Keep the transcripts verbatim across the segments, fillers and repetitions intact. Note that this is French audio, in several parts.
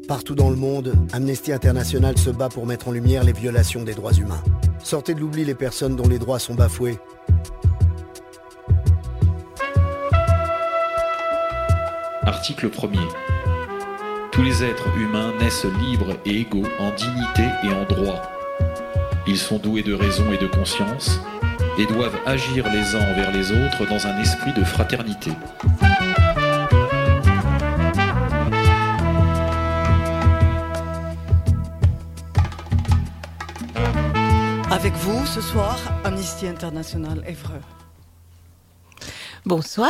Partout dans le monde, Amnesty International se bat pour mettre en lumière les violations des droits humains. Sortez de l'oubli les personnes dont les droits sont bafoués. Article premier. Tous les êtres humains naissent libres et égaux en dignité et en droit. Ils sont doués de raison et de conscience et doivent agir les uns envers les autres dans un esprit de fraternité. Avec vous, ce soir, Amnesty International Évreux. Bonsoir.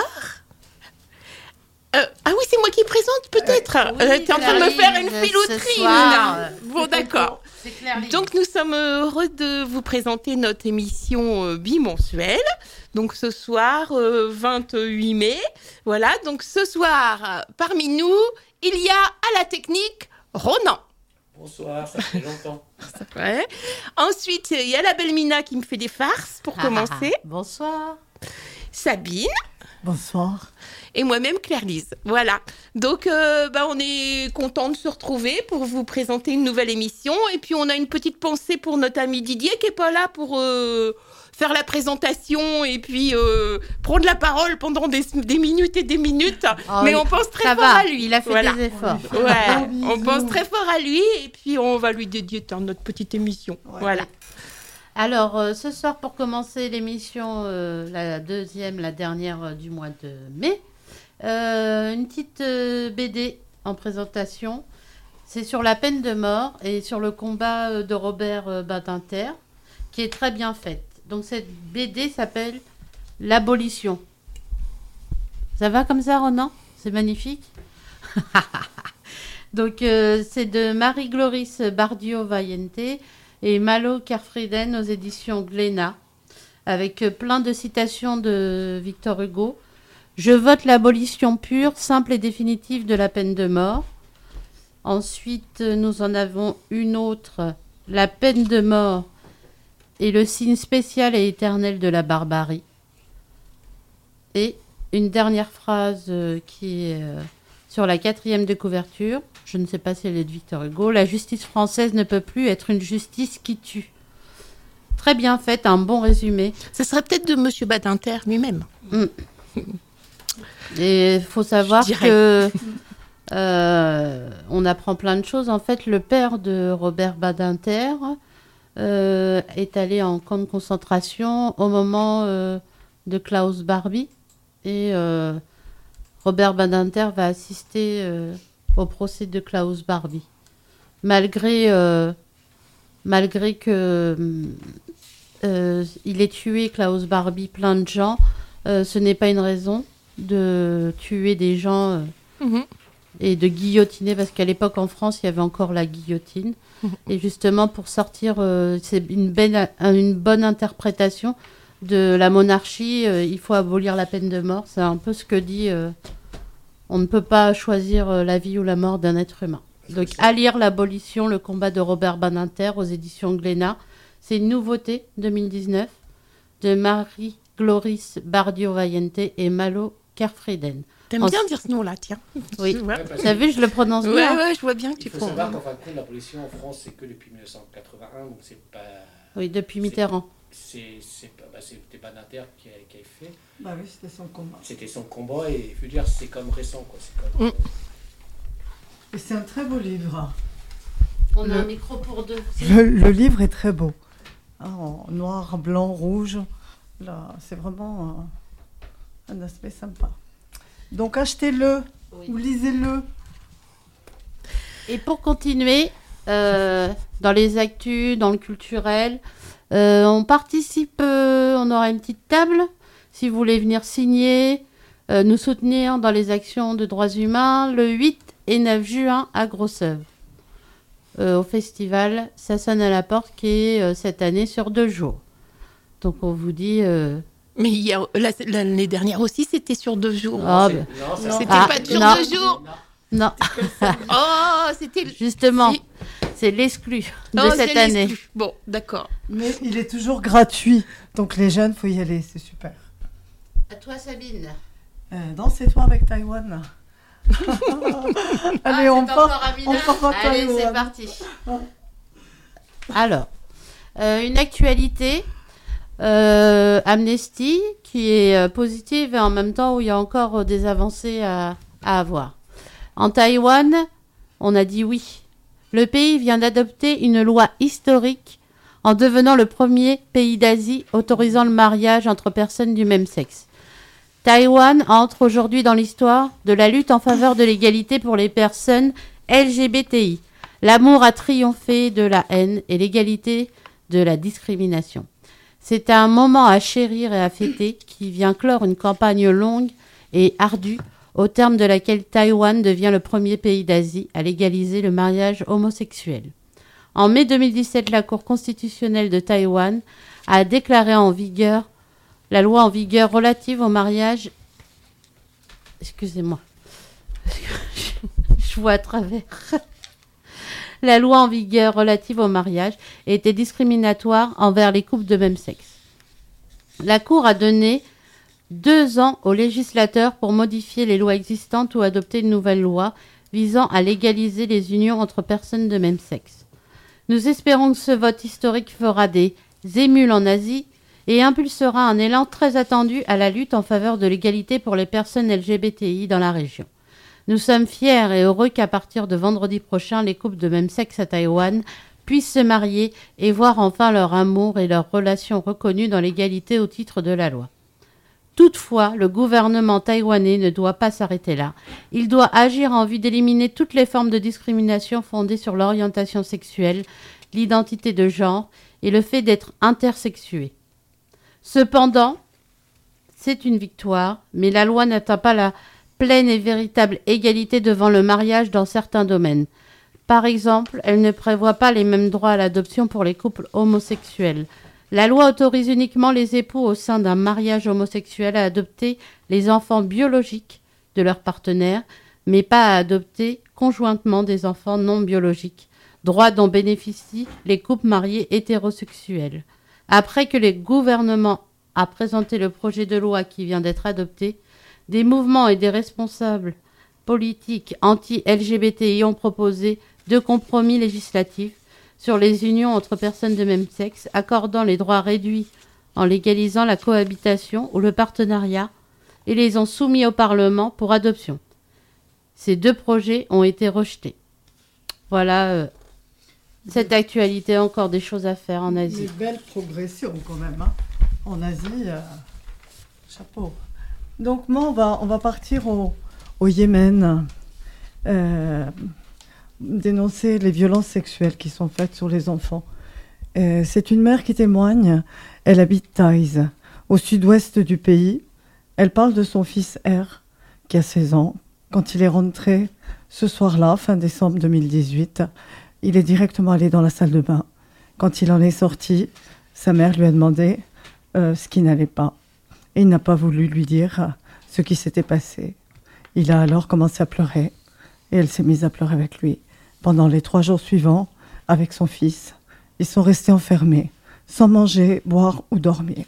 Euh, ah oui, c'est moi qui présente, peut-être. Euh, oui, euh, T'es en train de me faire une filouterie. Bon, d'accord. Donc, nous sommes heureux de vous présenter notre émission euh, bimensuelle. Donc, ce soir, euh, vingt-huit mai. Voilà, donc ce soir, euh, parmi nous, il y a à la technique Ronan. Bonsoir, ça fait longtemps. Ouais. Ensuite, il y a la belle Mina qui me fait des farces pour commencer. Bonsoir. Sabine. Bonsoir. Et moi-même, Claire-Lise. Voilà. Donc, euh, bah, on est content de se retrouver pour vous présenter une nouvelle émission. Et puis, on a une petite pensée pour notre ami Didier qui n'est pas là pour euh, faire la présentation et puis euh, prendre la parole pendant des, des minutes et des minutes. Oh, Mais on pense très ça fort va, à lui. il a fait voilà. des efforts. Ouais, on pense très fort à lui et puis on va lui dédier dans notre petite émission. Ouais. Voilà. Alors, euh, ce soir, pour commencer l'émission, euh, la deuxième, la dernière euh, du mois de mai, euh, une petite euh, B D en présentation. C'est sur la peine de mort et sur le combat euh, de Robert euh, Badinter, qui est très bien faite. Donc, cette B D s'appelle « L'abolition ». Ça va comme ça, Ronan ? C'est magnifique. Donc, euh, c'est de Marie-Gloris Bardio-Vallente et Malo Kerfrieden aux éditions Glénat, avec euh, plein de citations de Victor Hugo. « Je vote l'abolition pure, simple et définitive de la peine de mort ». Ensuite, euh, nous en avons une autre, « La peine de mort est le signe spécial et éternel de la barbarie ». Et une dernière phrase euh, qui est euh, sur la quatrième de couverture. Je ne sais pas si elle est de Victor Hugo. « La justice française ne peut plus être une justice qui tue ». Très bien fait, un bon résumé. Ce serait peut-être de Monsieur Badinter lui-même. Mm. Et il faut savoir que euh, on apprend plein de choses. En fait, le père de Robert Badinter euh, est allé en camp de concentration au moment euh, de Klaus Barbie. Et euh, Robert Badinter va assister euh, au procès de Klaus Barbie. Malgré, euh, malgré que euh, il ait tué Klaus Barbie plein de gens, euh, ce n'est pas une raison de tuer des gens euh, Mmh. et de guillotiner, parce qu'à l'époque en France, il y avait encore la guillotine. Mmh. Et justement, pour sortir, euh, c'est une, belle, une bonne interprétation de la monarchie, euh, il faut abolir la peine de mort. C'est un peu ce que dit... Euh, on ne peut pas choisir euh, la vie ou la mort d'un être humain. Donc, à lire l'abolition, le combat de Robert Badinter aux éditions Glénat. C'est une nouveauté deux mille dix-neuf de Marie-Gloris Bardio-Vallente et Malo Kerfrieden. T'aimes bien dire ce nom-là, tiens. Oui, Ouais, tu as vu, je le prononce ouais, bien. ouais, je vois bien que tu Il faut prends. savoir qu'en fin de compte, l'abolition en France, c'est que depuis dix-neuf cent quatre-vingt-un, donc c'est pas... Oui, depuis Mitterrand. C'est, c'est pas, bah, c'était Badinter qui a, qui a fait. Bah oui, c'était son combat. C'était son combat et je veux dire, c'est comme récent, quoi. C'est comme, Mm. Et c'est un très beau livre. On a Le- un micro pour deux. Le, le livre est très beau. Ah, en noir, blanc, rouge. Là, c'est vraiment un, un aspect sympa. Donc achetez-le Oui. ou lisez-le. Et pour continuer, euh, dans les actus, dans le culturel, euh, on participe, euh, on aura une petite table. Si vous voulez venir signer, euh, nous soutenir dans les actions de droits humains, le huit et neuf juin à Grosse-Oeuvre, euh, au festival Ça sonne à la porte, qui est euh, cette année sur deux jours. Donc on vous dit... Euh, Mais il y a, la- l'année dernière aussi, c'était sur deux jours. Ah, c'est- ben. non, ça, C'était Ah, pas sur non. deux jours. non, Oh, c'était... justement, Si. c'est l'exclu de Oh, cette c'est année. l'exclu. Bon, d'accord. Mais il est toujours gratuit. Donc les jeunes, faut y aller, c'est super. À toi, Sabine. Euh, Dansez-toi avec Taïwan. Allez, ah, on part, on part à Allez, c'est parti. Alors, euh, une actualité, euh, Amnesty, qui est euh, positive et en même temps où il y a encore euh, des avancées à, à avoir. En Taïwan, on a dit oui. Le pays vient d'adopter une loi historique en devenant le premier pays d'Asie autorisant le mariage entre personnes du même sexe. Taïwan entre aujourd'hui dans l'histoire de la lutte en faveur de l'égalité pour les personnes L G B T I. L'amour a triomphé de la haine et l'égalité de la discrimination. C'est un moment à chérir et à fêter qui vient clore une campagne longue et ardue au terme de laquelle Taïwan devient le premier pays d'Asie à légaliser le mariage homosexuel. En mai deux mille dix-sept, la Cour constitutionnelle de Taïwan a déclaré en vigueur la loi en vigueur relative au mariage... Excusez-moi. Je vois à travers. La loi en vigueur relative au mariage était discriminatoire envers les couples de même sexe. La Cour a donné deux ans aux législateurs pour modifier les lois existantes ou adopter une nouvelle loi visant à légaliser les unions entre personnes de même sexe. Nous espérons que ce vote historique fera des émules en Asie et impulsera un élan très attendu à la lutte en faveur de l'égalité pour les personnes L G B T I dans la région. Nous sommes fiers et heureux qu'à partir de vendredi prochain, les couples de même sexe à Taïwan puissent se marier et voir enfin leur amour et leurs relations reconnues dans l'égalité au titre de la loi. Toutefois, le gouvernement taïwanais ne doit pas s'arrêter là. Il doit agir en vue d'éliminer toutes les formes de discrimination fondées sur l'orientation sexuelle, l'identité de genre et le fait d'être intersexué. Cependant, c'est une victoire, mais la loi n'atteint pas la pleine et véritable égalité devant le mariage dans certains domaines. Par exemple, elle ne prévoit pas les mêmes droits à l'adoption pour les couples homosexuels. La loi autorise uniquement les époux au sein d'un mariage homosexuel à adopter les enfants biologiques de leur partenaire, mais pas à adopter conjointement des enfants non biologiques, droit dont bénéficient les couples mariés hétérosexuels. Après que le gouvernement a présenté le projet de loi qui vient d'être adopté, des mouvements et des responsables politiques anti-L G B T I ont proposé deux compromis législatifs sur les unions entre personnes de même sexe, accordant les droits réduits en légalisant la cohabitation ou le partenariat, et les ont soumis au Parlement pour adoption. Ces deux projets ont été rejetés. Voilà euh, cette actualité, encore des choses à faire en Asie. Une belle progression quand même, hein. En Asie, euh, chapeau. Donc moi, on va, on va partir au, au Yémen, euh, dénoncer les violences sexuelles qui sont faites sur les enfants. Euh, c'est une mère qui témoigne. Elle habite Taïz, au sud-ouest du pays. Elle parle de son fils R, qui a seize ans. Quand il est rentré ce soir-là, fin décembre deux mille dix-huit, il est directement allé dans la salle de bain. Quand il en est sorti, sa mère lui a demandé euh, ce qui n'allait pas. Et il n'a pas voulu lui dire ce qui s'était passé. Il a alors commencé à pleurer. Et elle s'est mise à pleurer avec lui. Pendant les trois jours suivants, avec son fils, ils sont restés enfermés, sans manger, boire ou dormir.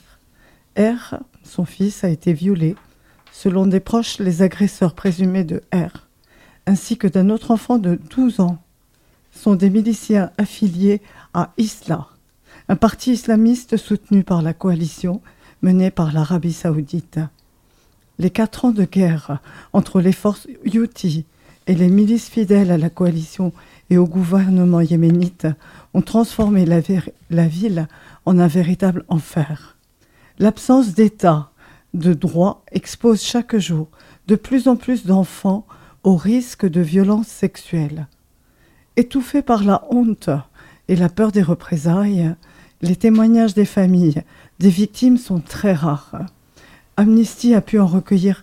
R, son fils, a été violé. Selon des proches, les agresseurs présumés de R, ainsi que d'un autre enfant de douze ans, sont des miliciens affiliés à Isla, un parti islamiste soutenu par la coalition menée par l'Arabie saoudite. Les quatre ans de guerre entre les forces Houthis et les milices fidèles à la coalition et au gouvernement yéménite ont transformé la, ver- la ville en un véritable enfer. L'absence d'État de droit expose chaque jour de plus en plus d'enfants au risque de violences sexuelles. Étouffés par la honte et la peur des représailles, les témoignages des familles des victimes sont très rares. Amnesty a pu en recueillir,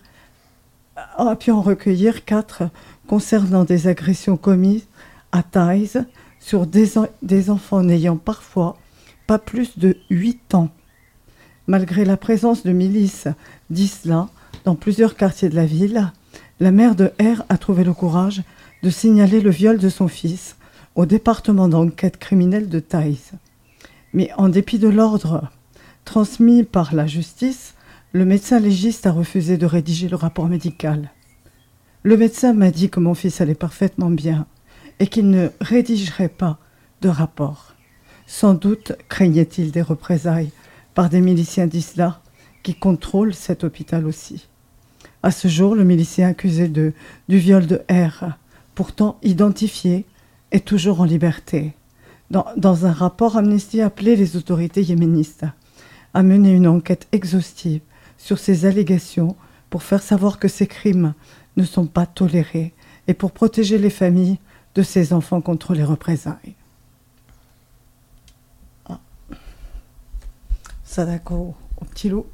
a pu en recueillir quatre concernant des agressions commises à Taïz sur des, en- des enfants n'ayant parfois pas plus de huit ans. Malgré la présence de milices d'Isla dans plusieurs quartiers de la ville, la mère de R a trouvé le courage de signaler le viol de son fils au département d'enquête criminelle de Taïz. Mais en dépit de l'ordre transmis par la justice, le médecin légiste a refusé de rédiger le rapport médical. Le médecin m'a dit que mon fils allait parfaitement bien et qu'il ne rédigerait pas de rapport. Sans doute craignait-il des représailles par des miliciens d'Isla qui contrôlent cet hôpital aussi. À ce jour, le milicien accusé de, du viol de R, pourtant identifié, est toujours en liberté. Dans, dans un rapport, Amnesty a appelé les autorités yéménistes à mener une enquête exhaustive sur ces allégations pour faire savoir que ces crimes ne sont pas tolérés et pour protéger les familles de ces enfants contre les représailles. Ah. Sadako au petit loup.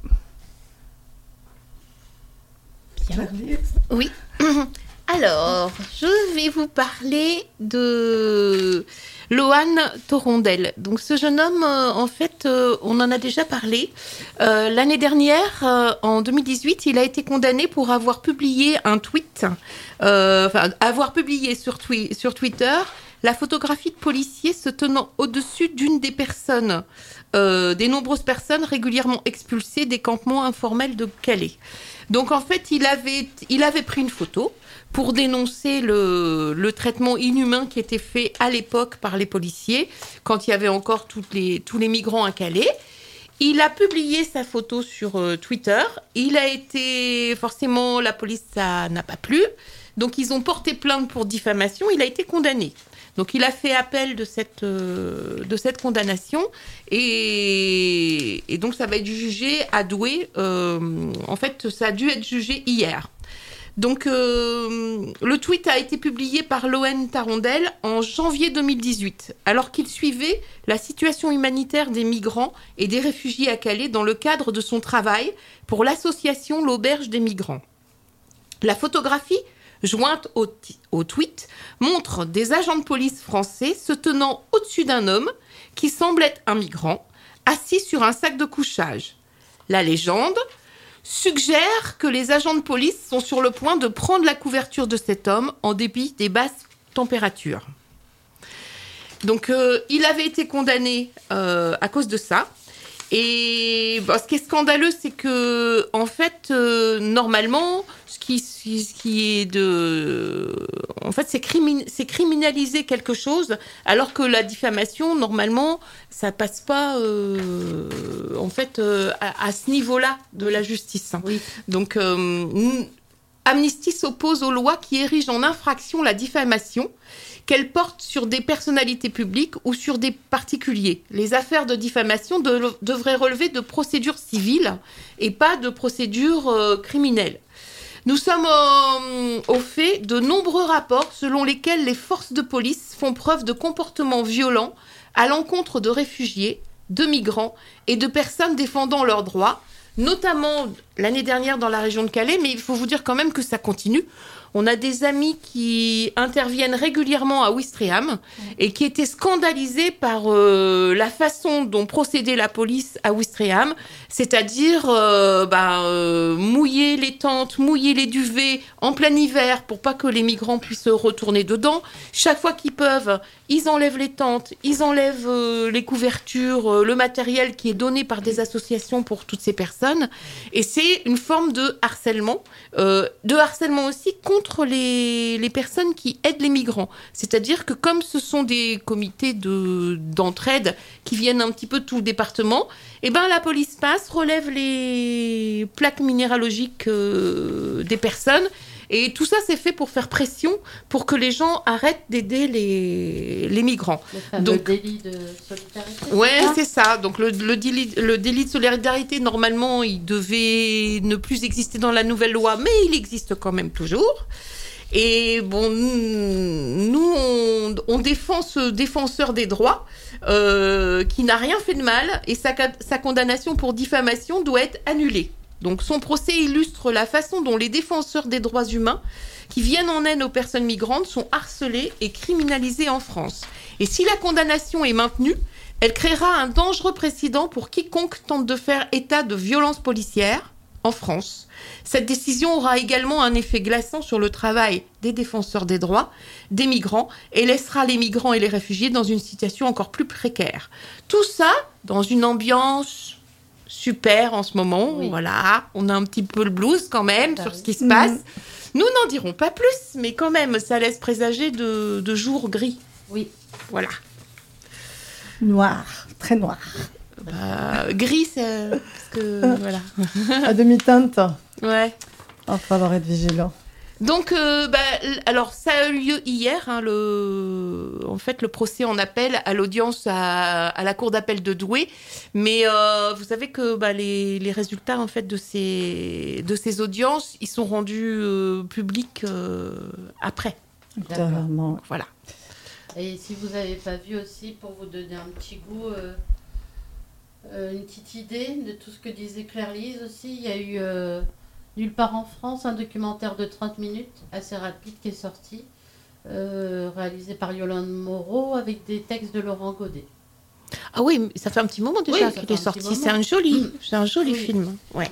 Bien. Oui. Alors, je vais vous parler de Lohan Torondel. Donc, ce jeune homme, euh, en fait, euh, on en a déjà parlé. Euh, l'année dernière, euh, en deux mille dix-huit, il a été condamné pour avoir publié un tweet, euh, enfin, avoir publié sur, twi- sur Twitter la photographie de policiers se tenant au-dessus d'une des personnes, euh, des nombreuses personnes régulièrement expulsées des campements informels de Calais. Donc, en fait, il avait, il avait pris une photo pour dénoncer le, le traitement inhumain qui était fait à l'époque par les policiers, quand il y avait encore toutes les, tous les migrants à Calais. Il a publié sa photo sur euh, Twitter. Il a été... Forcément, la police, ça n'a pas plu. Donc, ils ont porté plainte pour diffamation. Il a été condamné. Donc, il a fait appel de cette, euh, de cette condamnation. Et, et donc, ça va être jugé à Douai. Euh, en fait, ça a dû être jugé hier. Donc, euh, le tweet a été publié par Lohan Torondel en janvier deux mille dix-huit, alors qu'il suivait la situation humanitaire des migrants et des réfugiés à Calais dans le cadre de son travail pour l'association L'Auberge des migrants. La photographie jointe au, t- au tweet montre des agents de police français se tenant au-dessus d'un homme qui semble être un migrant, assis sur un sac de couchage. La légende suggère que les agents de police sont sur le point de prendre la couverture de cet homme en dépit des basses températures. Donc, euh, il avait été condamné euh, à cause de ça. Et bah, ce qui est scandaleux, c'est que, en fait, euh, normalement, ce qui, ce qui est de... En fait, c'est, crimin... c'est criminaliser quelque chose, alors que la diffamation, normalement, ça passe pas, euh, en fait, euh, à, à ce niveau-là de la justice. Oui. Donc, euh, Amnesty s'oppose aux lois qui érigent en infraction la diffamation, qu'elle porte sur des personnalités publiques ou sur des particuliers. Les affaires de diffamation de, devraient relever de procédures civiles et pas de procédures euh, criminelles. Nous sommes euh, au fait de nombreux rapports selon lesquels les forces de police font preuve de comportements violents à l'encontre de réfugiés, de migrants et de personnes défendant leurs droits, notamment l'année dernière dans la région de Calais, mais il faut vous dire quand même que ça continue. On a des amis qui interviennent régulièrement à Ouistreham et qui étaient scandalisés par euh, la façon dont procédait la police à Ouistreham, c'est-à-dire euh, bah, euh, mouiller les tentes, mouiller les duvets en plein hiver pour pas que les migrants puissent retourner dedans. Chaque fois qu'ils peuvent, ils enlèvent les tentes, ils enlèvent euh, les couvertures, euh, le matériel qui est donné par des associations pour toutes ces personnes. Et c'est une forme de harcèlement, euh, de harcèlement aussi contre contre les, les personnes qui aident les migrants. C'est-à-dire que comme ce sont des comités de, d'entraide qui viennent un petit peu de tout le département, eh ben, la police passe, relève les plaques minéralogiques euh, des personnes. Et tout ça, c'est fait pour faire pression, pour que les gens arrêtent d'aider les, les migrants. Le fameux Donc, délit de solidarité. Ouais, c'est ça. Donc le, le, délit, le délit de solidarité, normalement, il devait ne plus exister dans la nouvelle loi, mais il existe quand même toujours. Et bon, nous, on, on défend ce défenseur des droits euh, qui n'a rien fait de mal, et sa, sa condamnation pour diffamation doit être annulée. Donc son procès illustre la façon dont les défenseurs des droits humains qui viennent en aide aux personnes migrantes sont harcelés et criminalisés en France. Et si la condamnation est maintenue, elle créera un dangereux précédent pour quiconque tente de faire état de violences policières en France. Cette décision aura également un effet glaçant sur le travail des défenseurs des droits, des migrants, et laissera les migrants et les réfugiés dans une situation encore plus précaire. Tout ça dans une ambiance super en ce moment, oui. Voilà, on a un petit peu le blues quand même sur ce qui se passe. Mmh. Nous n'en dirons pas plus, mais quand même, ça laisse présager de, de jours gris. Oui. Voilà. Noir, très noir. Bah, gris, c'est... Parce que, euh, voilà. À demi-teinte. Ouais. Il va falloir être vigilant. Donc, euh, bah, alors, ça a eu lieu hier. Hein, le... En fait, le procès en appel à l'audience à, à la cour d'appel de Douai. Mais euh, vous savez que bah, les, les résultats en fait, de, ces, de ces audiences, ils sont rendus euh, publics euh, après. Clairement. Voilà. Et si vous n'avez pas vu aussi, pour vous donner un petit goût, euh, euh, une petite idée de tout ce que disait Claire-Lise aussi, il y a eu euh, Nulle part en France, un documentaire de trente minutes, assez rapide, qui est sorti, euh, réalisé par Yolande Moreau, avec des textes de Laurent Godet. Ah oui, ça fait un petit moment déjà Oui, qu'il est sorti. C'est un joli, mmh. c'est un joli oui. film. Ouais.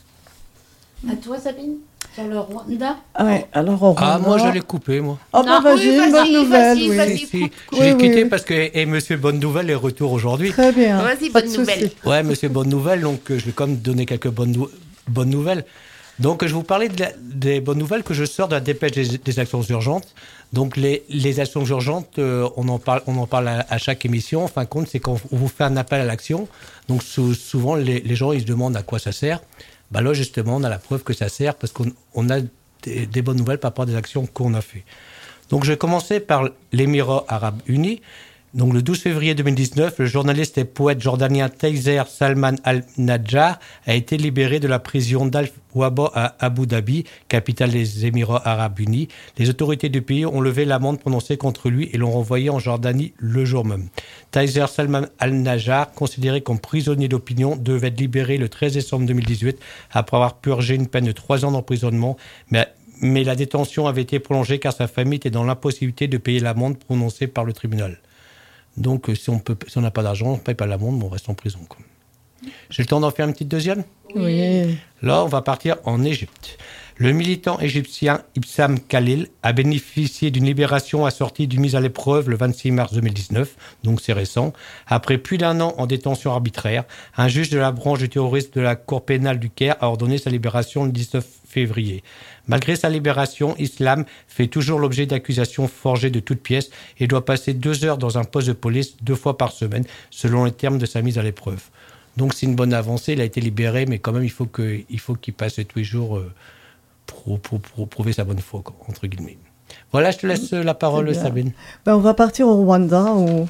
À toi, Sabine, sur le Rwanda. Ah ouais, alors au Rwanda... Ah, moi, je l'ai coupé, moi. Oh, bah, vas-y, oui, une bonne nouvelle. Vas-y, oui. vas-y, Si, si. coupe, Je l'ai oui, quitté oui. parce que et Monsieur Bonne Nouvelle est retour aujourd'hui. Très bien. Vas-y, Pas bonne de nouvelle. souci. Ouais, Monsieur Bonne Nouvelle, donc euh, je vais quand même donner quelques bonnes, nou- bonnes nouvelles. Donc, je vais vous parler de la, des bonnes nouvelles que je sors de la dépêche des, des actions urgentes. Donc, les, les actions urgentes, euh, on en parle, on en parle à, à chaque émission. En fin de compte, c'est qu'on vous fait un appel à l'action. Donc, sou, souvent, les, les gens, ils se demandent à quoi ça sert. Bah là, justement, on a la preuve que ça sert parce qu'on on a des, des bonnes nouvelles par rapport à des actions qu'on a fait. Donc, je vais commencer par l'Émirat arabe uni. Donc, le douze février deux mille dix-neuf, le journaliste et poète jordanien Taïser Salman Al-Najjar a été libéré de la prison d'Al-Waba à Abu Dhabi, capitale des Émirats arabes unis. Les autorités du pays ont levé l'amende prononcée contre lui et l'ont renvoyé en Jordanie le jour même. Taïser Salman Al-Najjar, considéré comme prisonnier d'opinion, devait être libéré le treize décembre deux mille dix-huit après avoir purgé une peine de trois ans d'emprisonnement, mais mais la détention avait été prolongée car sa famille était dans l'impossibilité de payer l'amende prononcée par le tribunal. Donc, si on peut, si on n'a pas d'argent, on ne paye pas l'amende, on reste en prison. Quoi. J'ai le temps d'en faire une petite deuxième ? Oui. Là, on va partir en Égypte. Le militant égyptien Issam Khalil a bénéficié d'une libération assortie d'une mise à l'épreuve le vingt-six mars deux mille dix-neuf, donc c'est récent. Après plus d'un an en détention arbitraire, un juge de la branche du terrorisme de la Cour pénale du Caire a ordonné sa libération le dix-neuf février. Malgré sa libération, Islam fait toujours l'objet d'accusations forgées de toutes pièces et doit passer deux heures dans un poste de police deux fois par semaine, selon les termes de sa mise à l'épreuve. Donc c'est une bonne avancée, il a été libéré, mais quand même il faut, que, il faut qu'il passe tous les jours euh, pour, pour, pour prouver sa bonne foi, entre guillemets. Voilà, je te laisse la parole, Sabine. Ben, on va partir au Rwanda, où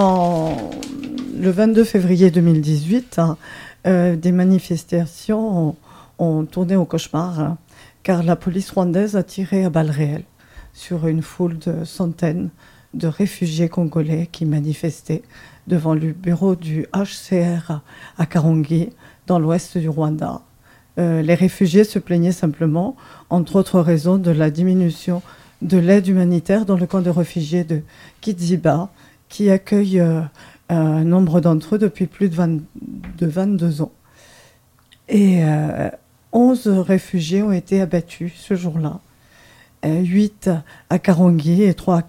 en, le vingt-deux février deux mille dix-huit, hein, euh, des manifestations ont, ont tourné au cauchemar, hein, car la police rwandaise a tiré à balles réelles sur une foule de centaines de réfugiés congolais qui manifestaient devant le bureau du H C R à Karongi, dans l'ouest du Rwanda. Euh, les réfugiés se plaignaient simplement, entre autres raisons, de la diminution de l'aide humanitaire dans le camp de réfugiés de Kiziba, qui accueille euh, un nombre d'entre eux depuis plus de, vingt, de vingt-deux ans. Et euh, onze réfugiés ont été abattus ce jour-là, euh, huit à Karongi et trois à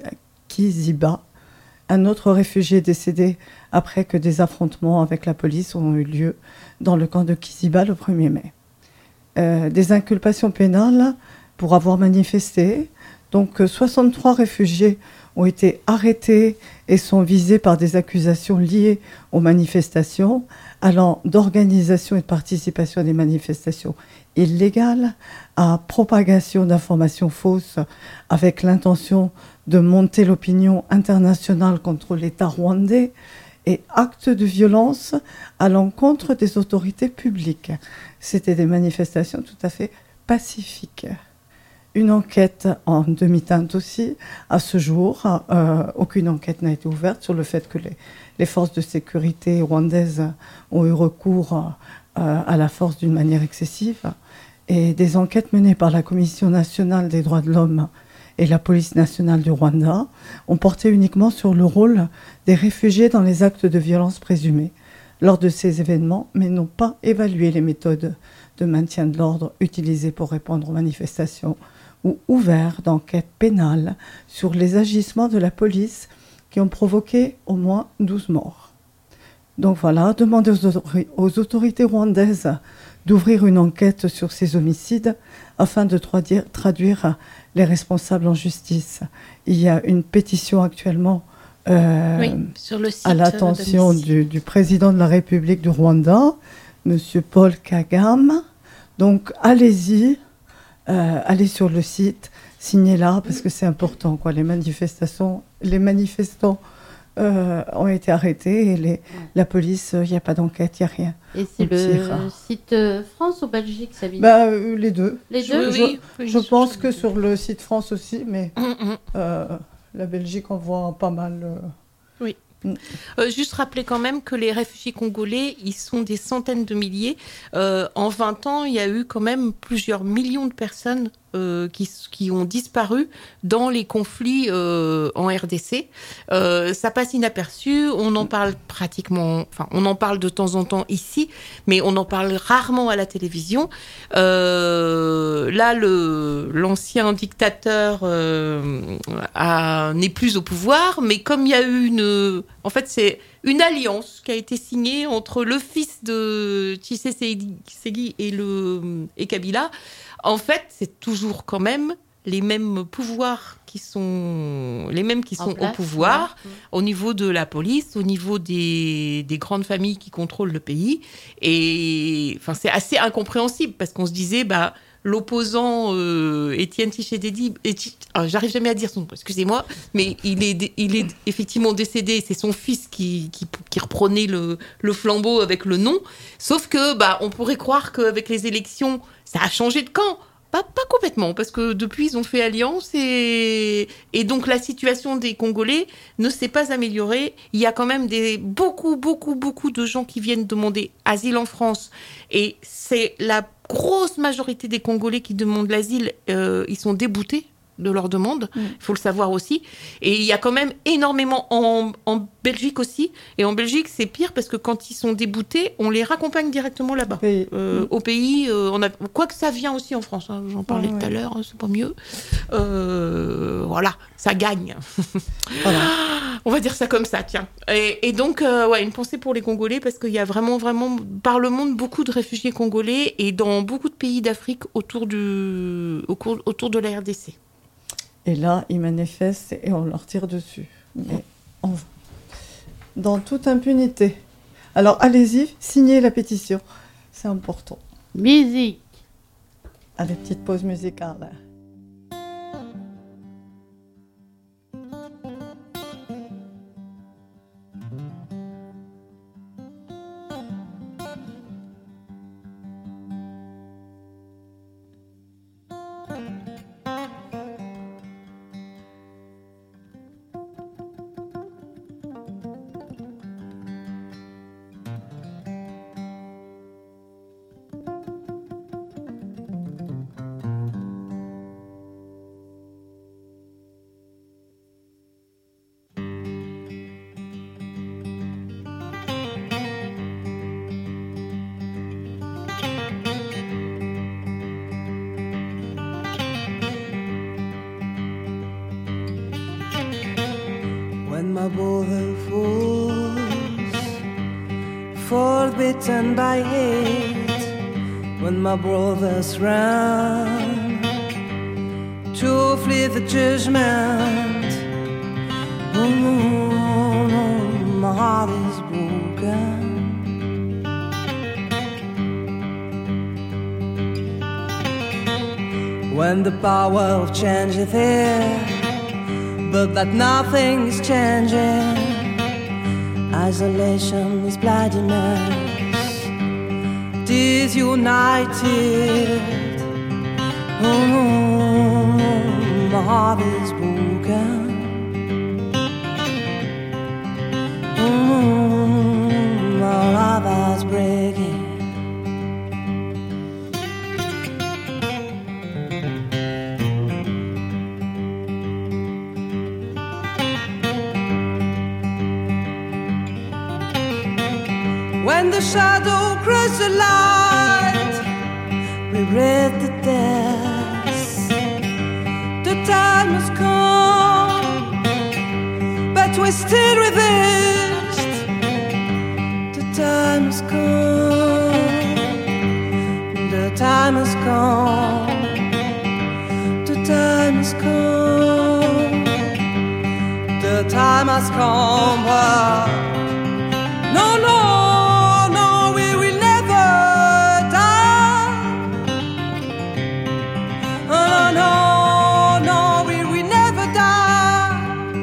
Kiziba. Un autre réfugié est décédé après que des affrontements avec la police ont eu lieu dans le camp de Kiziba le premier mai. Euh, des inculpations pénales pour avoir manifesté. Donc soixante-trois réfugiés ont été arrêtés et sont visés par des accusations liées aux manifestations, allant d'organisation et de participation à des manifestations illégales à propagation d'informations fausses avec l'intention de monter l'opinion internationale contre l'État rwandais et actes de violence à l'encontre des autorités publiques. C'était des manifestations tout à fait pacifiques. Une enquête en demi-teinte aussi. À ce jour, euh, aucune enquête n'a été ouverte sur le fait que les, les forces de sécurité rwandaises ont eu recours euh, à la force d'une manière excessive. Et des enquêtes menées par la Commission nationale des droits de l'homme et la police nationale du Rwanda ont porté uniquement sur le rôle des réfugiés dans les actes de violence présumés lors de ces événements, mais n'ont pas évalué les méthodes de maintien de l'ordre utilisées pour répondre aux manifestations ou ouvert d'enquêtes pénales sur les agissements de la police qui ont provoqué au moins douze morts. Donc voilà, demander aux, autori- aux autorités rwandaises d'ouvrir une enquête sur ces homicides afin de traduire, traduire les responsables en justice. Il y a une pétition actuellement euh, oui, sur le site à l'attention du, du président de la République du Rwanda, M. Paul Kagame. Donc allez-y, euh, allez sur le site, signez-la parce que c'est important, quoi. Les manifestations, les manifestants euh, ont été arrêtés et les, la police, il n'y a pas d'enquête, il n'y a rien. Et c'est le site euh, France ou Belgique, ça vient bah, euh, Les deux. Les deux, je, oui. Je, oui, je oui, pense je... que sur le site France aussi, mais mm-hmm. euh, la Belgique envoie pas mal... Euh... Oui. Euh, juste rappeler quand même que les réfugiés congolais, ils sont des centaines de milliers. Euh, en vingt ans, il y a eu quand même plusieurs millions de personnes euh, qui, qui ont disparu dans les conflits euh, en R D C. Euh, ça passe inaperçu, on en parle pratiquement, enfin, on en parle de temps en temps ici, mais on en parle rarement à la télévision. Euh, là, le, l'ancien dictateur euh, a, n'est plus au pouvoir, mais comme il y a eu une... En fait, c'est une alliance qui a été signée entre le fils de Tshisekedi et, le, et Kabila. En fait, c'est toujours quand même les mêmes pouvoirs qui sont, les mêmes qui sont place, au pouvoir, ouais. Au niveau de la police, au niveau des, des grandes familles qui contrôlent le pays. Et enfin, c'est assez incompréhensible parce qu'on se disait... bah l'opposant euh, Étienne Tshisekedi, ah, j'arrive jamais à dire son nom, excusez-moi, mais il est, il est effectivement décédé, c'est son fils qui, qui, qui reprenait le, le flambeau avec le nom, sauf que bah, on pourrait croire qu'avec les élections, ça a changé de camp. Pas, pas complètement, parce que depuis, ils ont fait alliance et, et donc la situation des Congolais ne s'est pas améliorée. Il y a quand même des, beaucoup, beaucoup, beaucoup de gens qui viennent demander asile en France et c'est la grosse majorité des Congolais qui demandent l'asile, euh, ils sont déboutés de leur demande, il mmh. faut le savoir aussi. Et il y a quand même énormément en, en Belgique aussi. Et en Belgique, c'est pire parce que quand ils sont déboutés, on les raccompagne directement là-bas. Et, euh, mmh. Au pays, euh, on a... quoique ça vient aussi en France, hein, j'en parlais ah, tout ouais. à l'heure, c'est pas mieux. Euh, voilà, ça gagne. Voilà. On va dire ça comme ça, tiens. Et, et donc, euh, ouais, une pensée pour les Congolais parce qu'il y a vraiment, vraiment, par le monde, beaucoup de réfugiés congolais et dans beaucoup de pays d'Afrique autour, du... autour de la R D C. Et là, ils manifestent et on leur tire dessus. Mais en... dans toute impunité. Alors, allez-y, signez la pétition. C'est important. Musique. Allez, petite pause musicale. When my brother falls, fall bitten by hate, when my brothers run to flee the judgment, oh no, no, my heart is broken. When the power of change is there, but that nothing is changing. Isolation is blinding us, disunited. Oh, my heart is broken. Oh, my love is breaking. When the shadow crosses the light, we read the test. The time has come, but we still resist. The time has come, has come, the time has come, but no, no, no, we will never die. No, no, no, we will never die.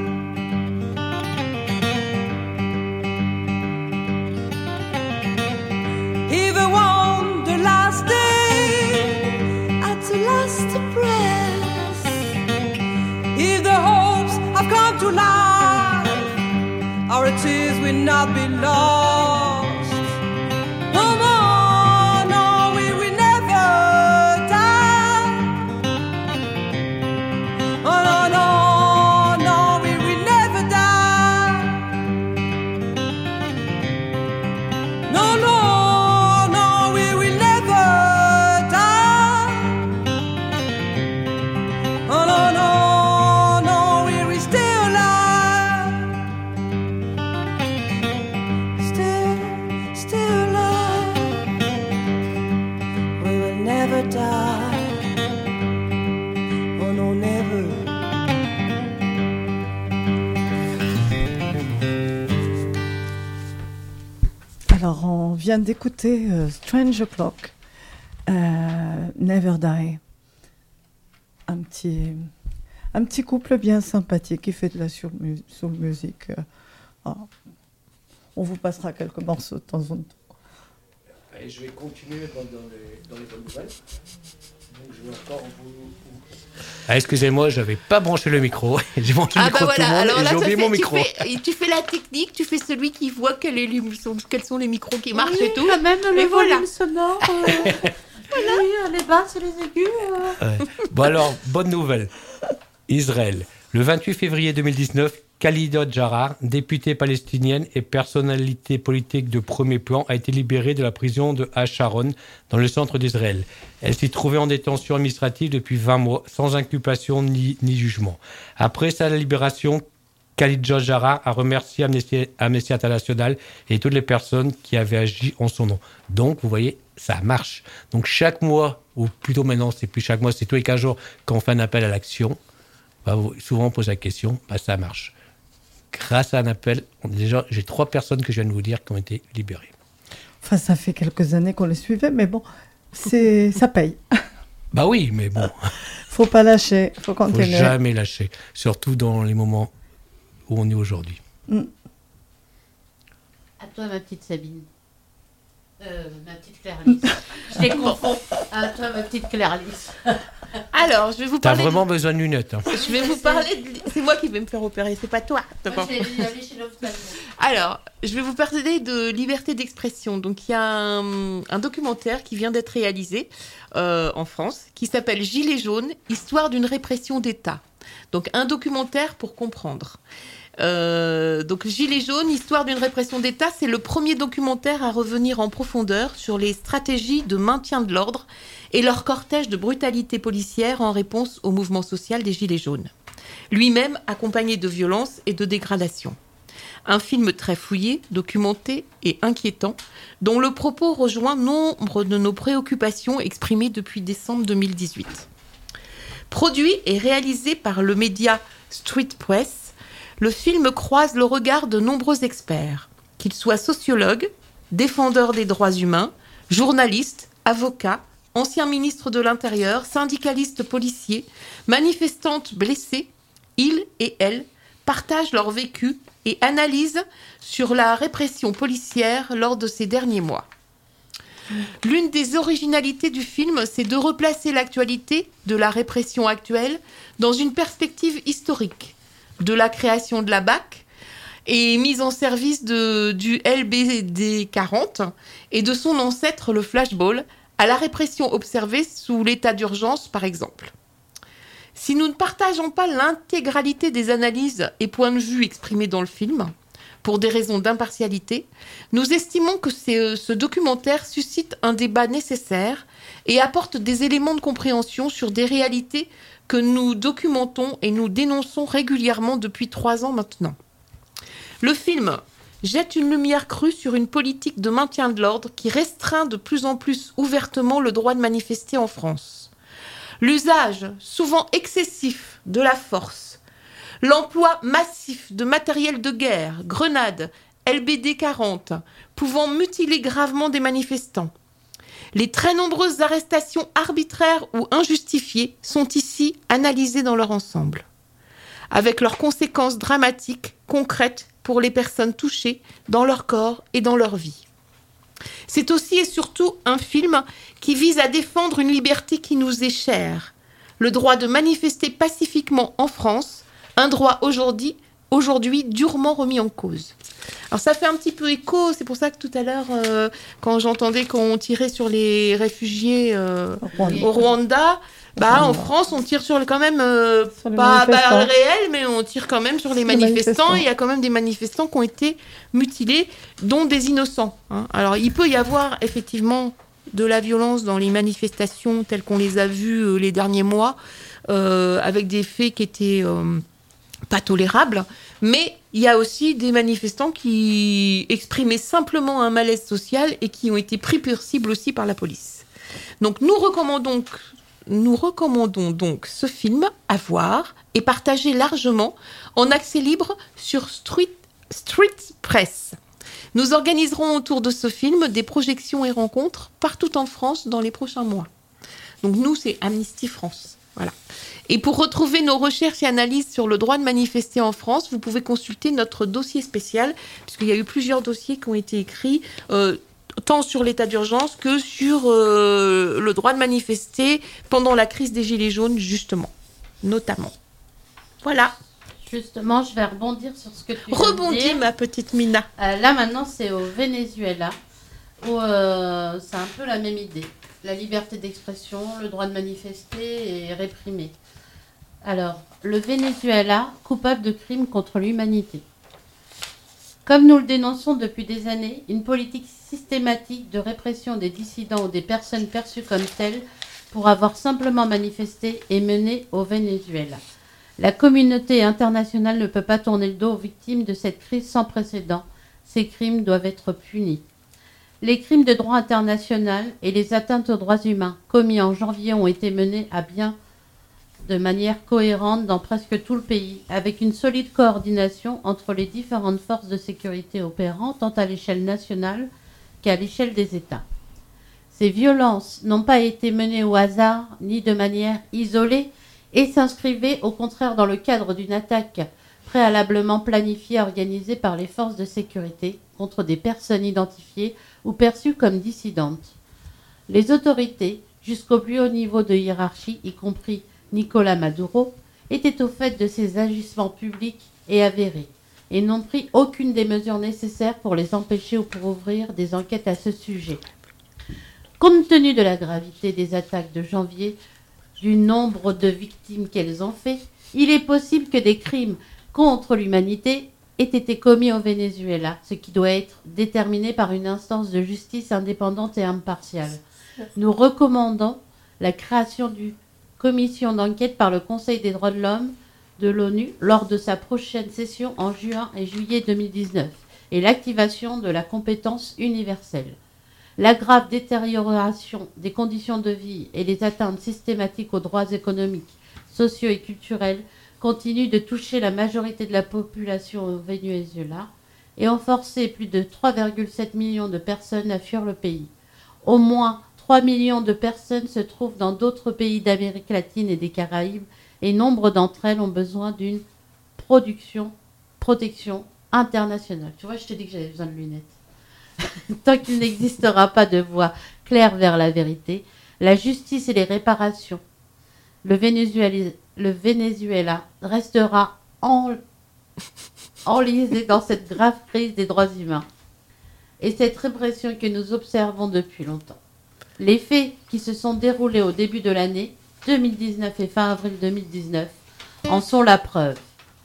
Even on the last day, at the last breath, if the hopes have come to life, our tears will not be lost. No more, no, we will never die. Oh, no, no, no, we will never die. No, no, no, we will never die. Oh, no, no, no, we will stay alive. Still, still alive. We will never die. Oh, no, never. Alors, on vient d'écouter euh, Strange O'Clock, euh, Never Die. Un petit, un petit couple bien sympathique qui fait de la soul mu- soul music. euh. Ah. On vous passera quelques morceaux de temps en temps. Et je vais continuer dans, dans, les, dans les bonnes nouvelles. Donc je vais encore vous... vous- Ah, excusez-moi, j'avais pas branché le micro. J'ai branché le Ah bah micro de tout le voilà, monde alors et là, j'ai tu oublié fais- mon tu micro. fais- et tu fais la technique, tu fais celui qui voit quels, est les- sont, quels sont les micros qui marchent Oui, et tout. quand même le Et voilà. volume sonore. euh, oui, les basses et les aigus. euh. Ouais. Bon alors, bonne nouvelle. Israël. Le vingt-huit février deux mille dix-neuf, Khalida Jarrah, députée palestinienne et personnalité politique de premier plan, a été libérée de la prison de Hasharon, dans le centre d'Israël. Elle s'y trouvait en détention administrative depuis vingt mois, sans inculpation ni, ni jugement. Après sa libération, Khalida Jarrah a remercié Amnesty, Amnesty International et toutes les personnes qui avaient agi en son nom. Donc, vous voyez, ça marche. Donc, chaque mois, ou plutôt maintenant, c'est plus chaque mois, c'est tous les quinze jours qu'on fait un appel à l'action. Bah, souvent, on pose la question, bah, ça marche. Grâce à un appel, on, déjà, j'ai trois personnes que je viens de vous dire qui ont été libérées. Enfin, ça fait quelques années qu'on les suivait, mais bon, c'est, ça paye. Bah oui, mais bon, Faut pas lâcher, faut faut continuer. jamais lâcher. Surtout dans les moments où on est aujourd'hui. À toi, ma petite Sabine. Euh, ma petite Claire-Lys. Je les confonds. À toi, ma petite Claire-Lys. Alors, je vais vous T'as parler. vraiment besoin d'une lunettes. Hein. de- Je vais vous parler. de- C'est moi qui vais me faire opérer, c'est pas toi. Moi, je vais aller chez l'ophtalmo. Alors, je vais vous parler de liberté d'expression. Donc, il y a un, un documentaire qui vient d'être réalisé euh, en France, qui s'appelle Gilets jaunes, histoire d'une répression d'État. Donc, un documentaire pour comprendre. Euh, donc, Gilets jaunes, histoire d'une répression d'État, c'est le premier documentaire à revenir en profondeur sur les stratégies de maintien de l'ordre et leur cortège de brutalité policière en réponse au mouvement social des Gilets jaunes. Lui-même accompagné de violence et de dégradation. Un film très fouillé, documenté et inquiétant, dont le propos rejoint nombre de nos préoccupations exprimées depuis décembre deux mille dix-huit. Produit et réalisé par le média Street Press, le film croise le regard de nombreux experts, qu'ils soient sociologues, défendeurs des droits humains, journalistes, avocats, anciens ministres de l'Intérieur, syndicalistes policiers, manifestantes blessées. Ils et elles partagent leur vécu et analysent sur la répression policière lors de ces derniers mois. L'une des originalités du film, c'est de replacer l'actualité de la répression actuelle dans une perspective historique, de la création de la B A C et mise en service de, du L B D quarante et de son ancêtre, le flashball, à la répression observée sous l'état d'urgence, par exemple. Si nous ne partageons pas l'intégralité des analyses et points de vue exprimés dans le film, pour des raisons d'impartialité, nous estimons que ce documentaire suscite un débat nécessaire et apporte des éléments de compréhension sur des réalités que nous documentons et nous dénonçons régulièrement depuis trois ans maintenant. Le film jette une lumière crue sur une politique de maintien de l'ordre qui restreint de plus en plus ouvertement le droit de manifester en France. L'usage, souvent excessif, de la force. L'emploi massif de matériel de guerre, grenades, L B D quarante, pouvant mutiler gravement des manifestants. Les très nombreuses arrestations arbitraires ou injustifiées sont ici analysées dans leur ensemble, avec leurs conséquences dramatiques, concrètes pour les personnes touchées dans leur corps et dans leur vie. C'est aussi et surtout un film qui vise à défendre une liberté qui nous est chère, le droit de manifester pacifiquement en France, un droit aujourd'hui, aujourd'hui durement remis en cause. Alors ça fait un petit peu écho, c'est pour ça que tout à l'heure, euh, quand j'entendais qu'on tirait sur les réfugiés euh, au Rwanda, bah, en France, on tire sur le, quand même, euh, pas balles réelles, mais on tire quand même sur les manifestants. manifestants. Il y a quand même des manifestants qui ont été mutilés, dont des innocents. Hein. Alors, il peut y avoir effectivement de la violence dans les manifestations telles qu'on les a vues euh, les derniers mois, euh, avec des faits qui étaient euh, pas tolérables. Mais il y a aussi des manifestants qui exprimaient simplement un malaise social et qui ont été pris pour cible aussi par la police. Donc, nous recommandons... Nous recommandons donc ce film à voir et partager largement en accès libre sur Street, Street Press. Nous organiserons autour de ce film des projections et rencontres partout en France dans les prochains mois. Donc nous, c'est Amnesty France. Voilà. Et pour retrouver nos recherches et analyses sur le droit de manifester en France, vous pouvez consulter notre dossier spécial, puisqu'il y a eu plusieurs dossiers qui ont été écrits euh, tant sur l'état d'urgence que sur euh, le droit de manifester pendant la crise des Gilets jaunes, justement, notamment. Voilà. Justement, je vais rebondir sur ce que tu viens Rebondis, de dire. ma petite Mina. Euh, là, maintenant, c'est au Venezuela, où euh, c'est un peu la même idée. La liberté d'expression, le droit de manifester est réprimé. Alors, le Venezuela, coupable de crimes contre l'humanité. Comme nous le dénonçons depuis des années, une politique systématique de répression des dissidents ou des personnes perçues comme telles pour avoir simplement manifesté est menée au Venezuela. La communauté internationale ne peut pas tourner le dos aux victimes de cette crise sans précédent. Ces crimes doivent être punis. Les crimes de droit international et les atteintes aux droits humains commis en janvier ont été menés à bien de manière cohérente dans presque tout le pays, avec une solide coordination entre les différentes forces de sécurité opérant tant à l'échelle nationale qu'à l'échelle des États. Ces violences n'ont pas été menées au hasard ni de manière isolée et s'inscrivaient au contraire dans le cadre d'une attaque préalablement planifiée et organisée par les forces de sécurité contre des personnes identifiées ou perçues comme dissidentes. Les autorités, jusqu'au plus haut niveau de hiérarchie, y compris Nicolas Maduro, étaient au fait de ces agissements publics et avérés, et n'ont pris aucune des mesures nécessaires pour les empêcher ou pour ouvrir des enquêtes à ce sujet. Compte tenu de la gravité des attaques de janvier, du nombre de victimes qu'elles ont fait, il est possible que des crimes contre l'humanité aient été commis au Venezuela, ce qui doit être déterminé par une instance de justice indépendante et impartiale. Nous recommandons la création d'une commission d'enquête par le Conseil des droits de l'homme de l'ONU lors de sa prochaine session en juin et juillet deux mille dix-neuf et l'activation de la compétence universelle. La grave détérioration des conditions de vie et les atteintes systématiques aux droits économiques, sociaux et culturels continuent de toucher la majorité de la population au Venezuela et ont forcé plus de trois virgule sept millions de personnes à fuir le pays. Au moins trois millions de personnes se trouvent dans d'autres pays d'Amérique latine et des Caraïbes et nombre d'entre elles ont besoin d'une production, protection internationale. Tu vois, je t'ai dit que j'avais besoin de lunettes. Tant qu'il n'existera pas de voie claire vers la vérité, la justice et les réparations, le Venezuela, le Venezuela restera en, enlisé dans cette grave crise des droits humains et cette répression que nous observons depuis longtemps. Les faits qui se sont déroulés au début de l'année deux mille dix-neuf et fin avril deux mille dix-neuf en sont la preuve.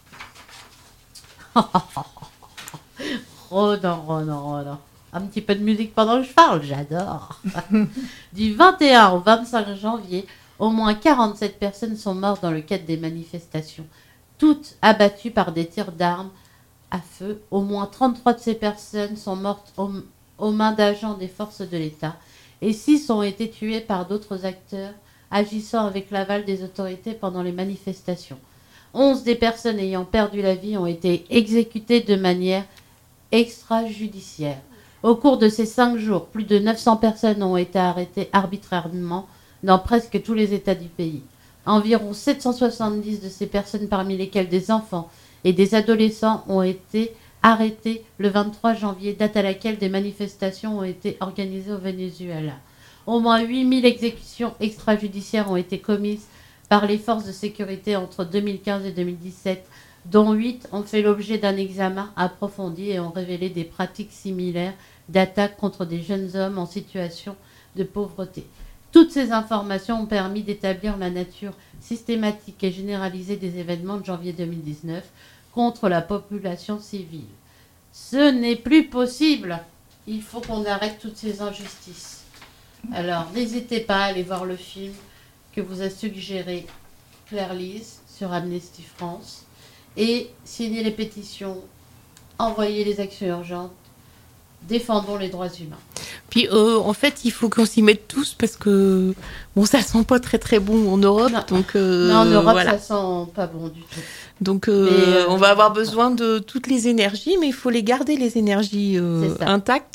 Ronan, Ronan, Ronan. Un petit peu de musique pendant que je parle, j'adore. Du vingt et un au vingt-cinq janvier, au moins quarante-sept personnes sont mortes dans le cadre des manifestations, toutes abattues par des tirs d'armes à feu. Au moins trente-trois de ces personnes sont mortes aux, aux mains d'agents des forces de l'État et six ont été tuées par d'autres acteurs agissant avec l'aval des autorités pendant les manifestations. Onze des personnes ayant perdu la vie ont été exécutées de manière extrajudiciaire. Au cours de ces cinq jours, plus de neuf cents personnes ont été arrêtées arbitrairement dans presque tous les États du pays. Environ sept cent soixante-dix de ces personnes, parmi lesquelles des enfants et des adolescents, ont été arrêtés le vingt-trois janvier, date à laquelle des manifestations ont été organisées au Venezuela. Au moins huit mille exécutions extrajudiciaires ont été commises par les forces de sécurité entre deux mille quinze et deux mille dix-sept, dont huit ont fait l'objet d'un examen approfondi et ont révélé des pratiques similaires d'attaques contre des jeunes hommes en situation de pauvreté. Toutes ces informations ont permis d'établir la nature systématique et généralisée des événements de janvier deux mille dix-neuf contre la population civile. Ce n'est plus possible. Il faut qu'on arrête toutes ces injustices. Alors, n'hésitez pas à aller voir le film que vous a suggéré Claire Lise sur Amnesty France et signer les pétitions, envoyer les actions urgentes, défendons les droits humains. Puis, euh, en fait, il faut qu'on s'y mette tous parce que, bon, ça sent pas très très bon en Europe. Non, donc, euh, non en Europe, voilà. Ça sent pas bon du tout. Donc, euh, euh, on va avoir besoin de toutes les énergies, mais il faut les garder, les énergies euh, intactes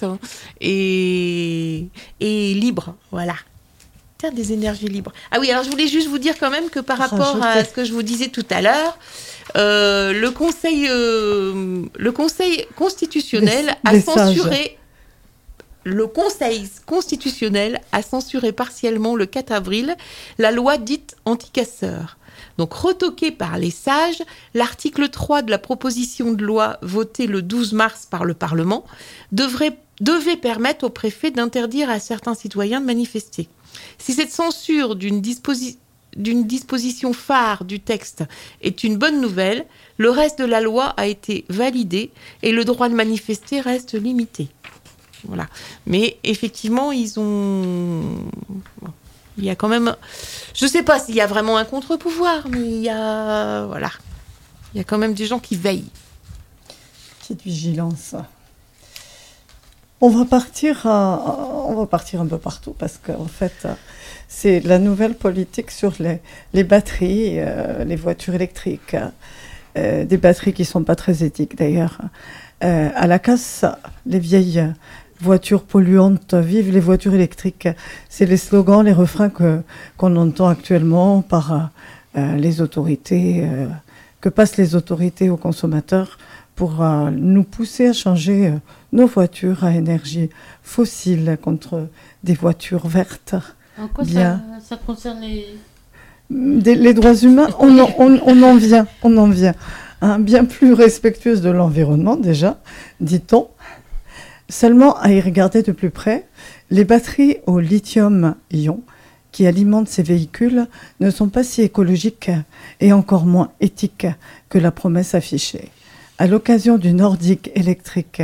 et, et libres. Voilà. Faire des énergies libres. Ah oui, alors je voulais juste vous dire quand même que par rapport à ce que je vous disais tout à l'heure, euh, le Conseil, euh, le Conseil constitutionnel des, a des censuré... Sages. Le Conseil constitutionnel a censuré partiellement le quatre avril la loi dite anti-casseurs. Donc, retoqué par les sages, l'article trois de la proposition de loi votée le douze mars par le Parlement devrait, devait permettre au préfet d'interdire à certains citoyens de manifester. Si cette censure d'une, disposi- d'une disposition phare du texte est une bonne nouvelle, le reste de la loi a été validé et le droit de manifester reste limité. Voilà. Mais effectivement, ils ont... Bon, il y a quand même... Je ne sais pas s'il y a vraiment un contre-pouvoir, mais il y a... Voilà. Il y a quand même des gens qui veillent. Petite vigilance. On va partir, à... on va partir un peu partout parce qu'en fait, c'est la nouvelle politique sur les, les batteries, euh, les voitures électriques. Euh, des batteries qui ne sont pas très éthiques d'ailleurs. Euh, à la casse, les vieilles... voitures polluantes, vive les voitures électriques. C'est les slogans, les refrains que, qu'on entend actuellement par euh, les autorités, euh, que passent les autorités aux consommateurs pour euh, nous pousser à changer euh, nos voitures à énergie fossile contre des voitures vertes. En quoi ça, ça concerne les... Des, les droits humains, on, en, on, on en vient, on en vient. Hein, bien plus respectueuse de l'environnement déjà, dit-on. Seulement, à y regarder de plus près, les batteries au lithium-ion qui alimentent ces véhicules ne sont pas si écologiques et encore moins éthiques que la promesse affichée. À l'occasion du Nordic Electric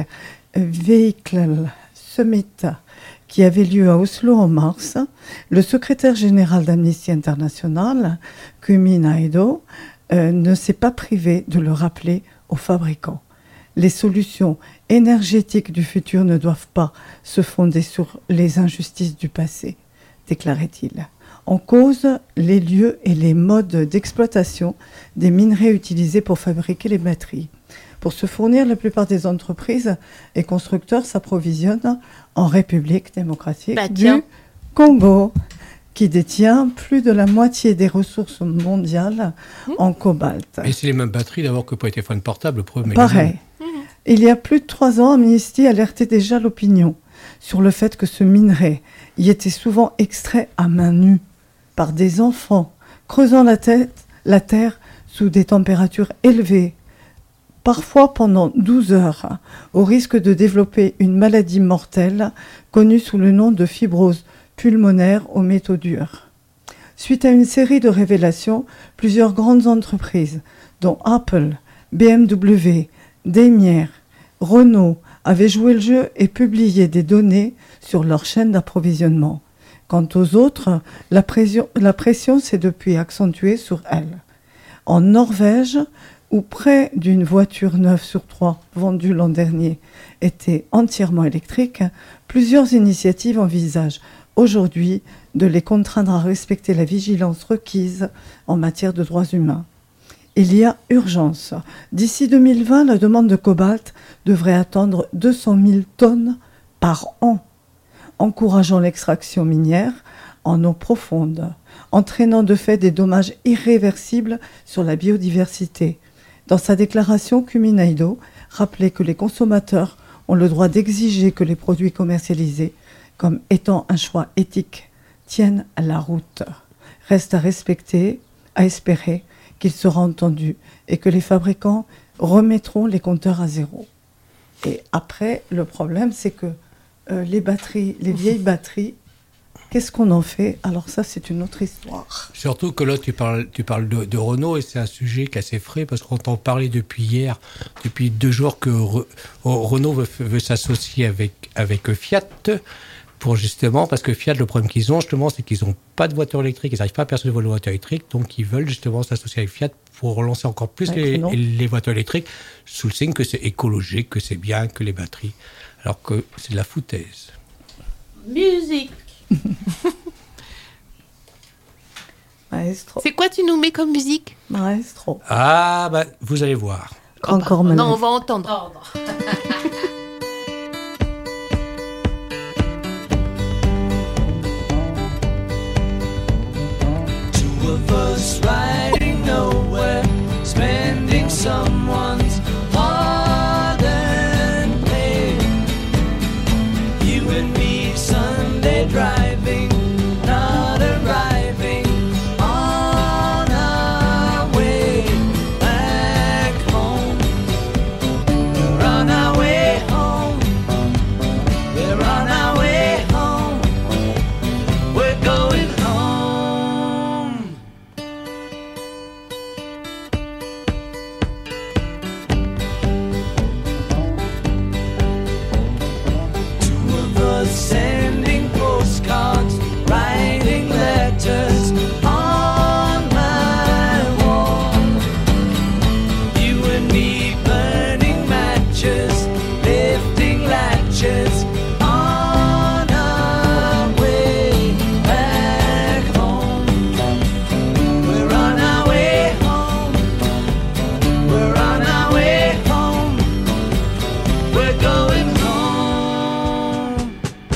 Vehicle Summit qui avait lieu à Oslo en mars, le secrétaire général d'Amnesty International, Kumi Naidoo, euh, ne s'est pas privé de le rappeler aux fabricants. Les solutions énergétiques du futur ne doivent pas se fonder sur les injustices du passé, déclarait-il. En cause, les lieux et les modes d'exploitation des minerais utilisés pour fabriquer les batteries. Pour se fournir, la plupart des entreprises et constructeurs s'approvisionnent en République démocratique bah, du Congo, qui détient plus de la moitié des ressources mondiales mmh. en cobalt. Et c'est les mêmes batteries d'abord que pour les téléphones portables, preuve. Pareil. Mmh. Il y a plus de trois ans, Amnesty alertait déjà l'opinion sur le fait que ce minerai y était souvent extrait à main nue par des enfants, creusant la, tête, la terre sous des températures élevées, parfois pendant douze heures, au risque de développer une maladie mortelle connue sous le nom de fibrose pulmonaire aux métaux durs. Suite à une série de révélations, plusieurs grandes entreprises, dont Apple, B M W, Daimler, Renault, avaient joué le jeu et publié des données sur leur chaîne d'approvisionnement. Quant aux autres, la pression, la pression s'est depuis accentuée sur elles. En Norvège, où près d'une voiture neuve sur trois vendue l'an dernier était entièrement électrique, plusieurs initiatives envisagent aujourd'hui de les contraindre à respecter la vigilance requise en matière de droits humains. Il y a urgence. D'ici deux mille vingt, la demande de cobalt devrait atteindre deux cent mille tonnes par an, encourageant l'extraction minière en eau profonde, entraînant de fait des dommages irréversibles sur la biodiversité. Dans sa déclaration, Cuminaido rappelait que les consommateurs ont le droit d'exiger que les produits commercialisés, comme étant un choix éthique, tiennent la route. Reste à respecter, à espérer qu'il sera entendu et que les fabricants remettront les compteurs à zéro. Et après, le problème, c'est que euh, les batteries, les vieilles batteries, qu'est-ce qu'on en fait? Alors ça, c'est une autre histoire. Surtout que là, tu parles, tu parles de, de Renault et c'est un sujet qui est assez frais parce qu'on t'en parlait depuis hier, depuis deux jours que Re, Renault veut, veut s'associer avec, avec Fiat pour justement, parce que Fiat, le problème qu'ils ont justement, c'est qu'ils n'ont pas de voiture électrique, ils n'arrivent pas à percer de voiture électrique, donc ils veulent justement s'associer avec Fiat pour relancer encore plus les, les voitures électriques sous le signe que c'est écologique, que c'est bien, que les batteries, alors que c'est de la foutaise. Musique. Maestro. C'est quoi tu nous mets comme musique? Maestro. Ah, bah, vous allez voir. Encore maintenant. maintenant. Non, on va entendre. Two of us riding nowhere, spending someone's hard-earned pay. You and me Sunday driving, not arriving on our way back home. We're on our way home. We're on our way home. We're going home. Two of us sending postcards, writing letters on my wall. You and me burning matches, lifting latches on our way back home. We're on our way home. We're on our way home. We're going home.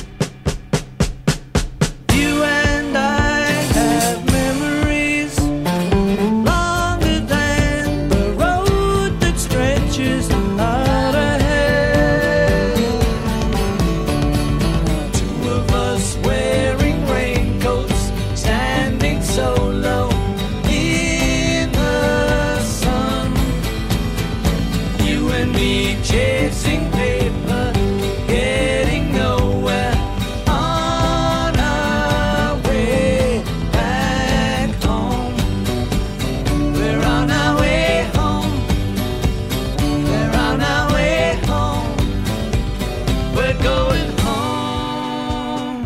You and I have memories longer than the road that stretches out ahead. Two of us wearing raincoats, standing so low in the sun. You and me chasing paper, getting nowhere on our way back home. We're on our way home. We're on our way home. We're going home.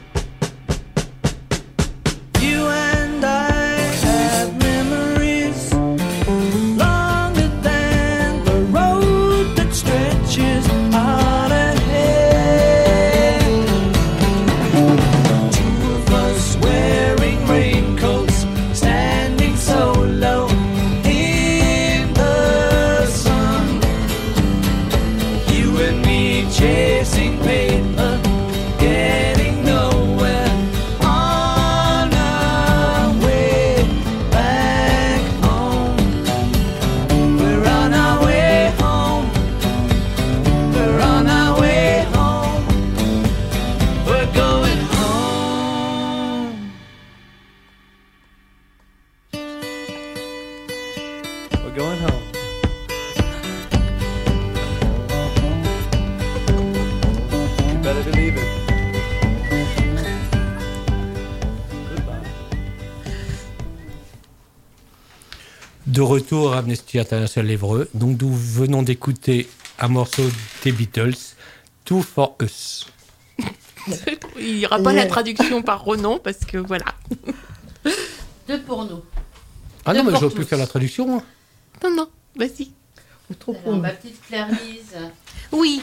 You and I have memories longer than the road that stretches out ahead. Two of us wearing raincoats, standing so low in the sun. You and me chasing paper, getting nowhere on our way back home. We're on our way home. We're on our way home. We're going home. We're going home. You better believe it. Goodbye. De retour à Amnesty International Évreux, donc nous venons d'écouter un morceau des Beatles, Two for Us. Il n'y aura pas la traduction par Renan parce que voilà. Deux pour nous. Ah Deux non, mais pour je veux plus tous. faire la traduction. Moi. Non, non, vas-y. Trop Alors, ma petite Claire-Lise. Oui.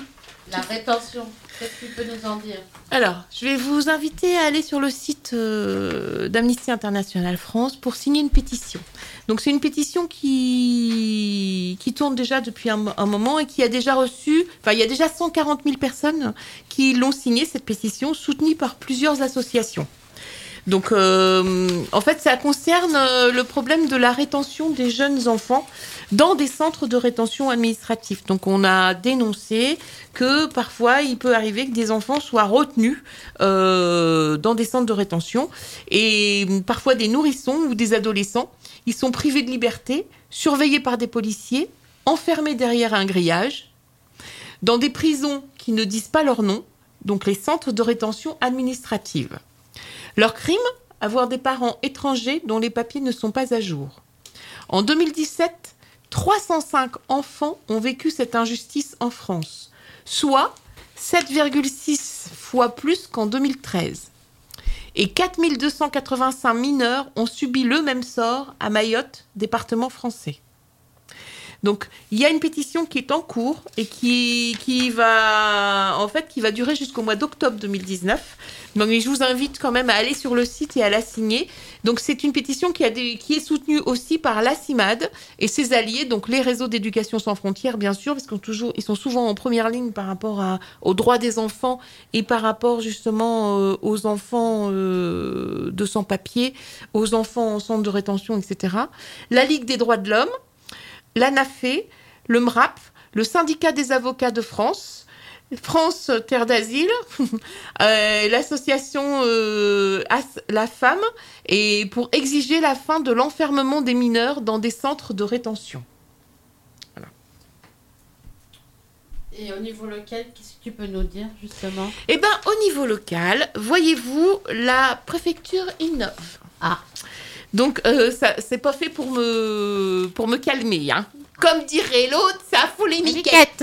La rétention, qu'est-ce que tu peux nous en dire ? Alors, je vais vous inviter à aller sur le site euh, d'Amnesty International France pour signer une pétition. Donc, c'est une pétition qui, qui tourne déjà depuis un, un moment et qui a déjà reçu... Enfin, il y a déjà cent quarante mille personnes qui l'ont signée, cette pétition, soutenue par plusieurs associations. Donc, euh, en fait, ça concerne le problème de la rétention des jeunes enfants dans des centres de rétention administratifs. Donc, on a dénoncé que parfois, il peut arriver que des enfants soient retenus euh, dans des centres de rétention. Et parfois, des nourrissons ou des adolescents, ils sont privés de liberté, surveillés par des policiers, enfermés derrière un grillage, dans des prisons qui ne disent pas leur nom, donc les centres de rétention administrative. Leur crime, avoir des parents étrangers dont les papiers ne sont pas à jour. En deux mille dix-sept, trois cent cinq enfants ont vécu cette injustice en France, soit sept virgule six fois plus qu'en deux mille treize. Et quatre mille deux cent quatre-vingt-cinq mineurs ont subi le même sort à Mayotte, département français. Donc, il y a une pétition qui est en cours et qui, qui, va, en fait, qui va durer jusqu'au mois d'octobre deux mille dix-neuf. Donc, je vous invite quand même à aller sur le site et à la signer. Donc, c'est une pétition qui, a des, qui est soutenue aussi par la CIMAD et ses alliés, donc les réseaux d'éducation sans frontières, bien sûr, parce qu'ils toujours, ils sont souvent en première ligne par rapport à, aux droits des enfants et par rapport justement euh, aux enfants euh, de sans-papiers, aux enfants en centre de rétention, et cetera. La Ligue des droits de l'homme, l'ANAFE, le M R A P, le syndicat des avocats de France, France Terre d'Asile, euh, l'association euh, As, La Femme, et pour exiger la fin de l'enfermement des mineurs dans des centres de rétention. Voilà. Et au niveau local, qu'est-ce que tu peux nous dire, justement ? Eh bien, au niveau local, voyez-vous, la préfecture innove. Ah. Donc, euh, ça, c'est pas fait pour me, pour me calmer, hein. Comme dirait l'autre, ça fout les miquettes.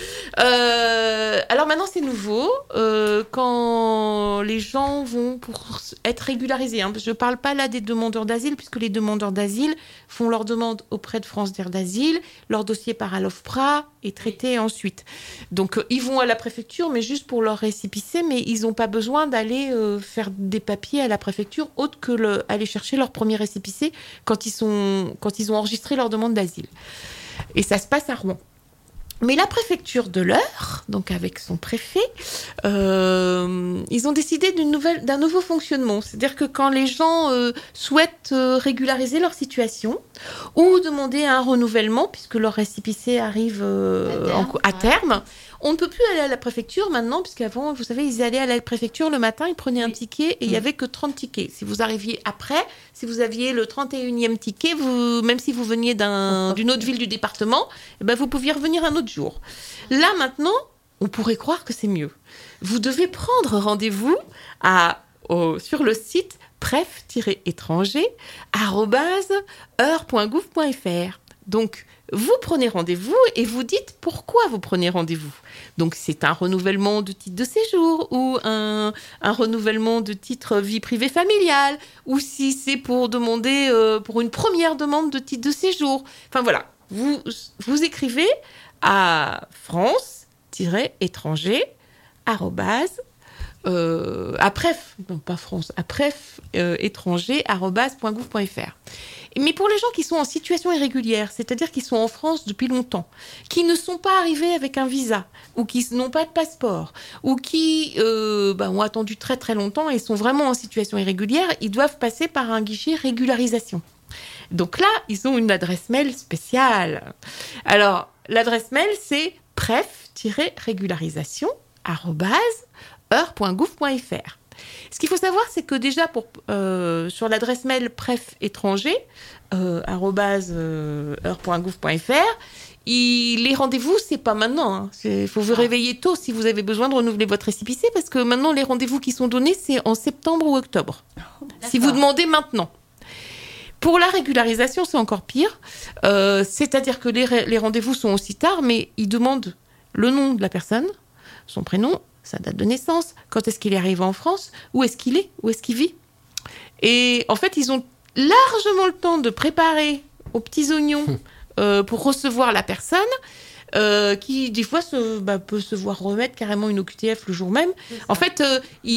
euh, alors maintenant, c'est nouveau. Euh, quand les gens vont pour être régularisés, hein, je ne parle pas là des demandeurs d'asile, puisque les demandeurs d'asile font leur demande auprès de France Terre d'Asile, leur dossier part à l'OFPRA est traité ensuite. Donc, euh, ils vont à la préfecture, mais juste pour leur récépissé, mais ils n'ont pas besoin d'aller euh, faire des papiers à la préfecture, autre que le, aller chercher leur premier récépissé quand ils, sont, quand ils ont enregistré leur demande d'asile. Et ça se passe à Rouen. Mais la préfecture de l'Eure, donc avec son préfet, euh, ils ont décidé d'une nouvelle, d'un nouveau fonctionnement. C'est-à-dire que quand les gens euh, souhaitent euh, régulariser leur situation ou demander un renouvellement, puisque leur récépissé arrive euh, à terme, en, à terme ouais. On ne peut plus aller à la préfecture maintenant, puisqu'avant, vous savez, ils allaient à la préfecture le matin, ils prenaient un ticket et il n'y avait que trente tickets. Si vous arriviez après, si vous aviez le trente et unième ticket, vous, même si vous veniez d'un, d'une autre ville du département, eh ben, vous pouviez revenir un autre jour. Là, maintenant, on pourrait croire que c'est mieux. Vous devez prendre rendez-vous à, au, sur le site pref-étranger arobase heure point gouv point f r. Donc, vous prenez rendez-vous et vous dites pourquoi vous prenez rendez-vous. Donc, c'est un renouvellement de titre de séjour ou un, un renouvellement de titre vie privée familiale ou si c'est pour demander, euh, pour une première demande de titre de séjour. Enfin, voilà. Vous, vous écrivez à France-étranger arobase euh, à pref, non pas France, à pref euh, étranger arobase point gouv point f r. Mais pour les gens qui sont en situation irrégulière, c'est-à-dire qui sont en France depuis longtemps, qui ne sont pas arrivés avec un visa, ou qui n'ont pas de passeport, ou qui euh, bah, ont attendu très très longtemps et sont vraiment en situation irrégulière, ils doivent passer par un guichet régularisation. Donc là, ils ont une adresse mail spéciale. Alors, l'adresse mail, c'est pref-régularisation arobase heure point gouv point f r. Ce qu'il faut savoir, c'est que déjà, pour, euh, sur l'adresse mail pref-étranger, euh, arobase heure point gouv point f r, il, les rendez-vous, c'est pas maintenant. Il hein. faut vous réveiller tôt si vous avez besoin de renouveler votre récépissé, parce que maintenant, les rendez-vous qui sont donnés, c'est en septembre ou octobre. D'accord. Si vous demandez maintenant. Pour la régularisation, c'est encore pire. Euh, c'est-à-dire que les, les rendez-vous sont aussi tard, mais ils demandent le nom de la personne, son prénom, sa date de naissance, quand est-ce qu'il est arrivé en France, où est-ce qu'il est, où est-ce qu'il vit. Et en fait, ils ont largement le temps de préparer aux petits oignons euh, pour recevoir la personne, euh, qui des fois se, bah, peut se voir remettre carrément une O Q T F le jour même. En fait, euh, il,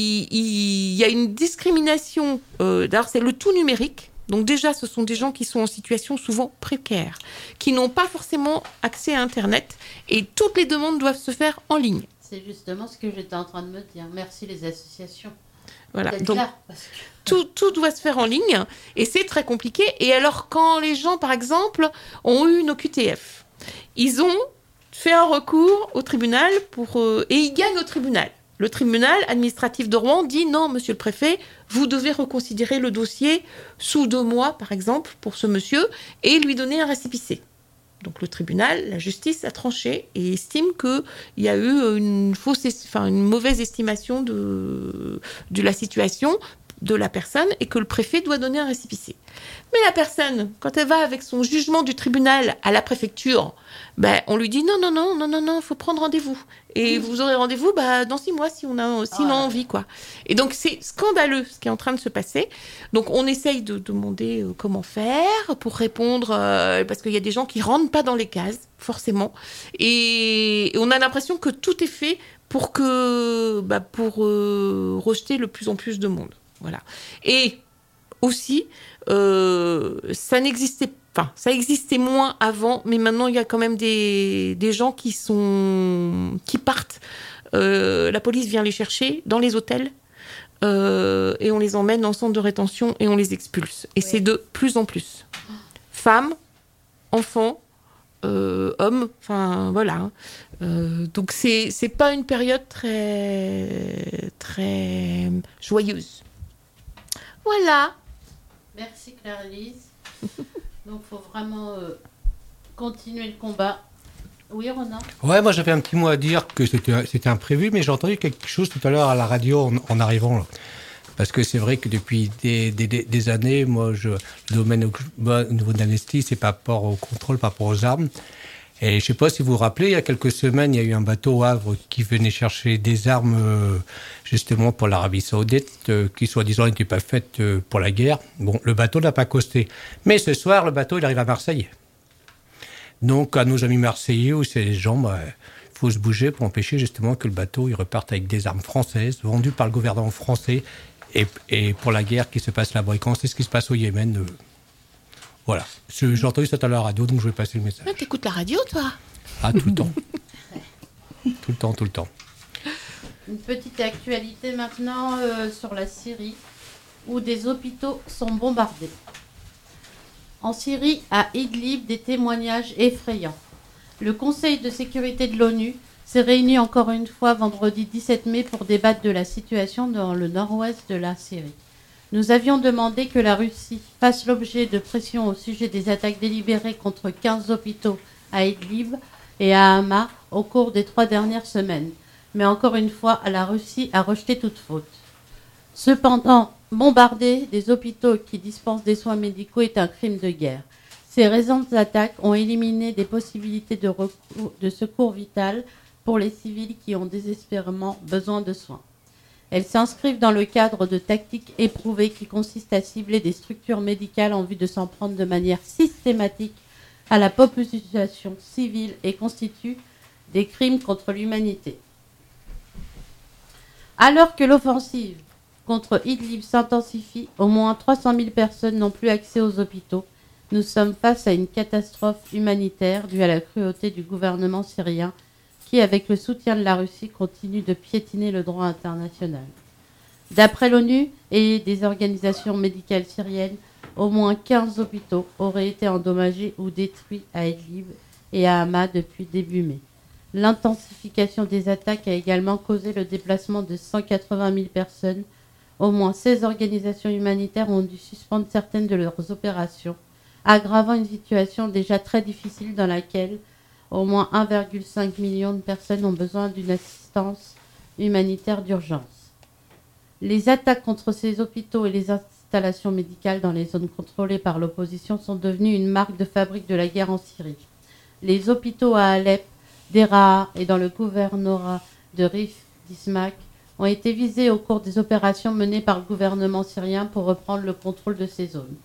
il, il y a une discrimination. Euh, d'ailleurs, c'est le tout numérique. Donc déjà, ce sont des gens qui sont en situation souvent précaire, qui n'ont pas forcément accès à Internet, et toutes les demandes doivent se faire en ligne. C'est justement ce que j'étais en train de me dire. Merci les associations. Voilà. D'être Donc, là, parce que... tout, tout doit se faire en ligne, et c'est très compliqué. Et alors, quand les gens, par exemple, ont eu une O Q T F, ils ont fait un recours au tribunal pour, euh, et ils gagnent au tribunal. Le tribunal administratif de Rouen dit non, monsieur le préfet, vous devez reconsidérer le dossier sous deux mois, par exemple, pour ce monsieur, et lui donner un récépissé. Donc le tribunal, la justice a tranché et estime qu'il y a eu une, fausse, enfin, une mauvaise estimation de, de la situation de la personne et que le préfet doit donner un récépissé. Mais la personne, quand elle va avec son jugement du tribunal à la préfecture, ben, on lui dit non, non, non, non, non, non, il faut prendre rendez-vous. Et mmh. vous aurez rendez-vous bah, dans six mois si on a, si oh, on a envie, quoi. Et donc, c'est scandaleux ce qui est en train de se passer. Donc, on essaye de demander euh, comment faire pour répondre, euh, parce qu'il y a des gens qui ne rentrent pas dans les cases, forcément. Et, et on a l'impression que tout est fait pour, que, bah, pour euh, rejeter le plus en plus de monde. Voilà. Et aussi, euh, ça n'existait pas. Enfin, ça existait moins avant, mais maintenant, il y a quand même des, des gens qui, sont, qui partent. Euh, la police vient les chercher dans les hôtels euh, et on les emmène en centre de rétention et on les expulse. Et oui. C'est de plus en plus. Femmes, enfants, euh, hommes, enfin, voilà. Euh, donc, c'est, c'est pas une période très, très joyeuse. Voilà. Merci Claire-Élise. Donc, il faut vraiment euh, continuer le combat. Oui, Ronan ? Ouais, moi, j'avais un petit mot à dire que c'était, c'était imprévu, mais j'ai entendu quelque chose tout à l'heure à la radio en, en arrivant. Là. Parce que c'est vrai que depuis des, des, des années, moi, je, le domaine au, au niveau de l'amnistie, c'est par rapport au contrôle, par rapport aux armes. Et je ne sais pas si vous vous rappelez, il y a quelques semaines, il y a eu un bateau au Havre qui venait chercher des armes euh, justement pour l'Arabie Saoudite, euh, qui soi-disant n'étaient pas faites euh, pour la guerre. Bon, le bateau n'a pas costé. Mais ce soir, le bateau, il arrive à Marseille. Donc, à nos amis marseillais, où c'est les gens, bah, il faut se bouger pour empêcher justement que le bateau il reparte avec des armes françaises, vendues par le gouvernement français, et, et pour la guerre qui se passe là-bas. Et quand c'est ce qui se passe au Yémen... Euh, Voilà. J'ai entendu ça à la radio, donc je vais passer le message. Ah, t'écoutes la radio, toi ? Ah, tout le temps. Tout le temps, tout le temps. Une petite actualité maintenant euh, sur la Syrie, où des hôpitaux sont bombardés. En Syrie, à Idlib, des témoignages effrayants. Le Conseil de sécurité de l'ONU s'est réuni encore une fois vendredi dix-sept mai pour débattre de la situation dans le nord-ouest de la Syrie. Nous avions demandé que la Russie fasse l'objet de pressions au sujet des attaques délibérées contre quinze hôpitaux à Idlib et à Hama au cours des trois dernières semaines. Mais encore une fois, la Russie a rejeté toute faute. Cependant, bombarder des hôpitaux qui dispensent des soins médicaux est un crime de guerre. Ces récentes attaques ont éliminé des possibilités de, recours, de secours vital pour les civils qui ont désespérément besoin de soins. Elles s'inscrivent dans le cadre de tactiques éprouvées qui consistent à cibler des structures médicales en vue de s'en prendre de manière systématique à la population civile et constituent des crimes contre l'humanité. Alors que l'offensive contre Idlib s'intensifie, au moins trois cent mille personnes n'ont plus accès aux hôpitaux. Nous sommes face à une catastrophe humanitaire due à la cruauté du gouvernement syrien qui, avec le soutien de la Russie, continue de piétiner le droit international. D'après l'ONU et des organisations médicales syriennes, au moins quinze hôpitaux auraient été endommagés ou détruits à Idlib et à Hama depuis début mai. L'intensification des attaques a également causé le déplacement de cent quatre-vingt mille personnes. Au moins seize organisations humanitaires ont dû suspendre certaines de leurs opérations, aggravant une situation déjà très difficile dans laquelle au moins un virgule cinq million de personnes ont besoin d'une assistance humanitaire d'urgence. Les attaques contre ces hôpitaux et les installations médicales dans les zones contrôlées par l'opposition sont devenues une marque de fabrique de la guerre en Syrie. Les hôpitaux à Alep, Deraa et dans le gouvernorat de Rif Dismak ont été visés au cours des opérations menées par le gouvernement syrien pour reprendre le contrôle de ces zones.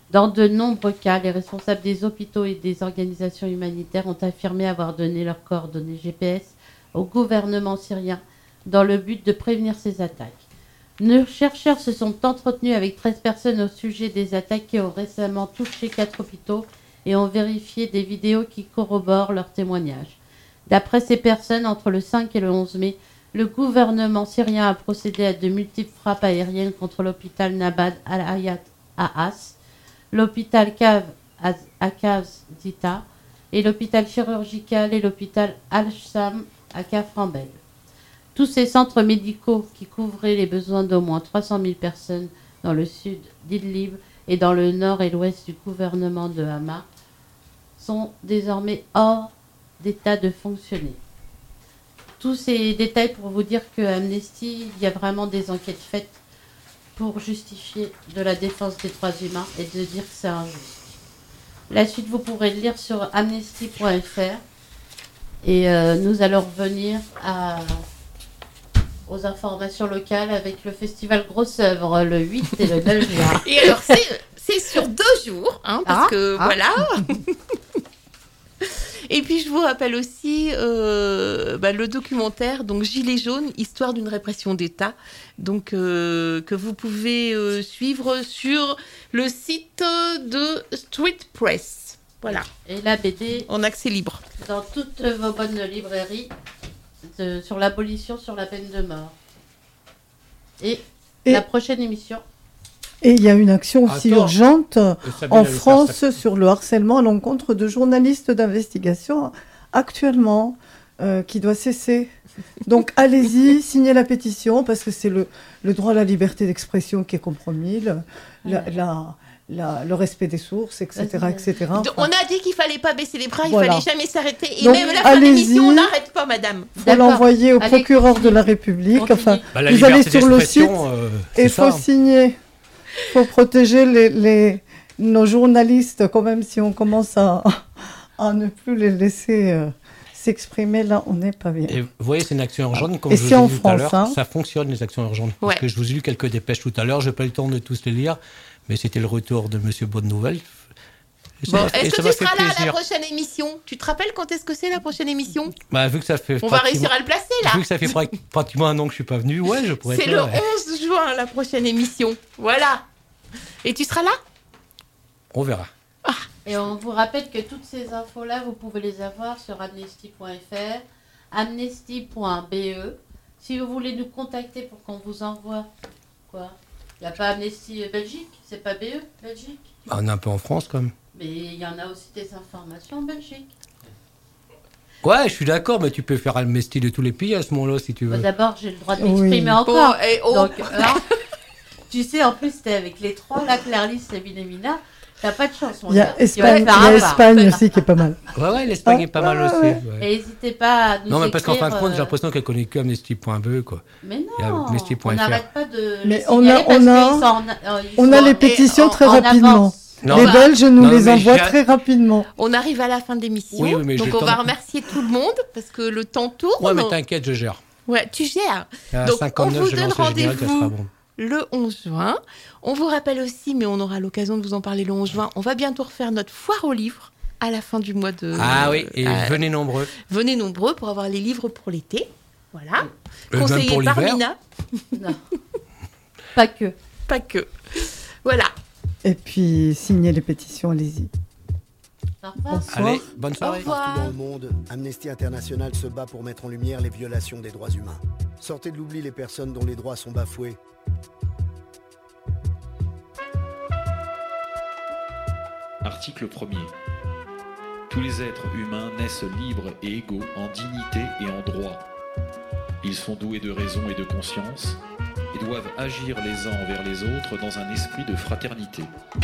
Dans de nombreux cas, les responsables des hôpitaux et des organisations humanitaires ont affirmé avoir donné leurs coordonnées G P S au gouvernement syrien dans le but de prévenir ces attaques. Nos chercheurs se sont entretenus avec treize personnes au sujet des attaques qui ont récemment touché quatre hôpitaux et ont vérifié des vidéos qui corroborent leurs témoignages. D'après ces personnes, entre le cinq et le onze mai, le gouvernement syrien a procédé à de multiples frappes aériennes contre l'hôpital Nabad al-Hayat à As, l'hôpital Kav à Kavzita et l'hôpital chirurgical et l'hôpital Al-Sham à Kaframbel. Tous ces centres médicaux qui couvraient les besoins d'au moins trois cent mille personnes dans le sud d'Idlib et dans le nord et l'ouest du gouvernement de Hama sont désormais hors d'état de fonctionner. Tous ces détails pour vous dire que Amnesty, il y a vraiment des enquêtes faites pour justifier de la défense des droits humains et de dire que c'est injuste. La suite, vous pourrez le lire sur amnesty point f r et euh, nous allons revenir à... aux informations locales avec le festival Grosse Œuvre le huit et le neuf juin. Et alors, c'est, c'est sur deux jours, hein, parce ah, que ah. voilà. Et puis, je vous rappelle aussi euh, bah, le documentaire, donc Gilets jaunes, histoire d'une répression d'État, donc euh, que vous pouvez euh, suivre sur le site de Street Press. Voilà. Et la B D en accès libre. Dans toutes vos bonnes librairies. De, sur l'abolition sur la peine de mort. Et, et la prochaine émission. Et il y a une action aussi Attends, urgente en France sur le harcèlement à l'encontre de journalistes d'investigation actuellement euh, qui doit cesser. Donc allez-y, signez la pétition parce que c'est le, le droit à la liberté d'expression qui est compromis, le, la, la, la, le respect des sources, et cetera, et cetera. Enfin, on a dit qu'il fallait pas baisser les bras, il voilà. fallait jamais s'arrêter. Et donc, même la fin de l'émission, on n'arrête pas, madame. Il faut l'envoyer au allez, procureur continue. de la République. Enfin, bah, vous allez sur le site euh, et il faut signer. Il faut protéger les, les, nos journalistes, quand même, si on commence à, à ne plus les laisser euh, s'exprimer, là, on n'est pas bien. Et vous voyez, c'est une action urgente, comme et je vous ai dit tout France, à l'heure. Hein. Ça fonctionne, les actions urgentes. Ouais. Parce que je vous ai lu quelques dépêches tout à l'heure, je n'ai pas eu le temps de tous les lire, mais c'était le retour de M. Bonne Nouvelle. Bon, est-ce que tu seras là à la prochaine émission ? Tu te rappelles quand est-ce que c'est la prochaine émission ? Bah, vu que ça fait On va réussir à le placer, là. Vu que ça fait pratiquement un an que je ne suis pas venu, ouais, je pourrais c'est être le là, ouais. onze juin, la prochaine émission. Voilà. Et tu seras là ? On verra. Ah. Et on vous rappelle que toutes ces infos-là, vous pouvez les avoir sur amnesty point f r, amnesty point b e. Si vous voulez nous contacter pour qu'on vous envoie... Quoi ? Il n'y a pas Amnesty Belgique ? C'est pas B E, Belgique ? Bah, on est un peu en France, quand même. Mais il y en a aussi des informations en Belgique. Ouais, je suis d'accord, mais tu peux faire Amnesty de tous les pays à ce moment-là, si tu veux. Bah, d'abord, j'ai le droit de m'exprimer oui. encore. Oh, et oh. Donc, là, tu sais, en plus, t'es avec les trois, là, Clarlis, Sabine et Mina. T'as pas de chance, mon gars. Il y a Espagne, il y a Espagne aussi qui est pas mal. Ouais, ouais, l'Espagne ah, est pas mal aussi. Ouais. Et n'hésitez pas à nous Non, mais parce qu'en écrire, fin de compte, euh... j'ai l'impression qu'elle connaît que amnesty point b e, quoi. Mais non, on n'arrête pas de mais on a, on a, en, euh, on a les pétitions en, très en rapidement. Non, les bah, Belges nous non, les envoient très rapidement. On arrive à la fin de l'émission, oui, oui, donc on va remercier tout le monde parce que le temps tourne. Ouais, mais t'inquiète, je gère. Ouais, tu gères. À donc cinquante-neuf, on vous donne rendez-vous bon. le onze juin. On vous rappelle aussi, mais on aura l'occasion de vous en parler le onze juin, on va bientôt refaire notre foire aux livres à la fin du mois de... Ah oui, et euh, venez nombreux. Venez nombreux pour avoir les livres pour l'été. Voilà. Euh, Conseillé par Mina. Non. Pas que. Pas que. Voilà. Et puis, signez les pétitions, allez-y. Bonsoir. Allez, bonne soirée. Partout dans le monde, Amnesty International se bat pour mettre en lumière les violations des droits humains. Sortez de l'oubli les personnes dont les droits sont bafoués. Article premier. Tous les êtres humains naissent libres et égaux en dignité et en droit. Ils sont doués de raison et de conscience et doivent agir les uns envers les autres dans un esprit de fraternité.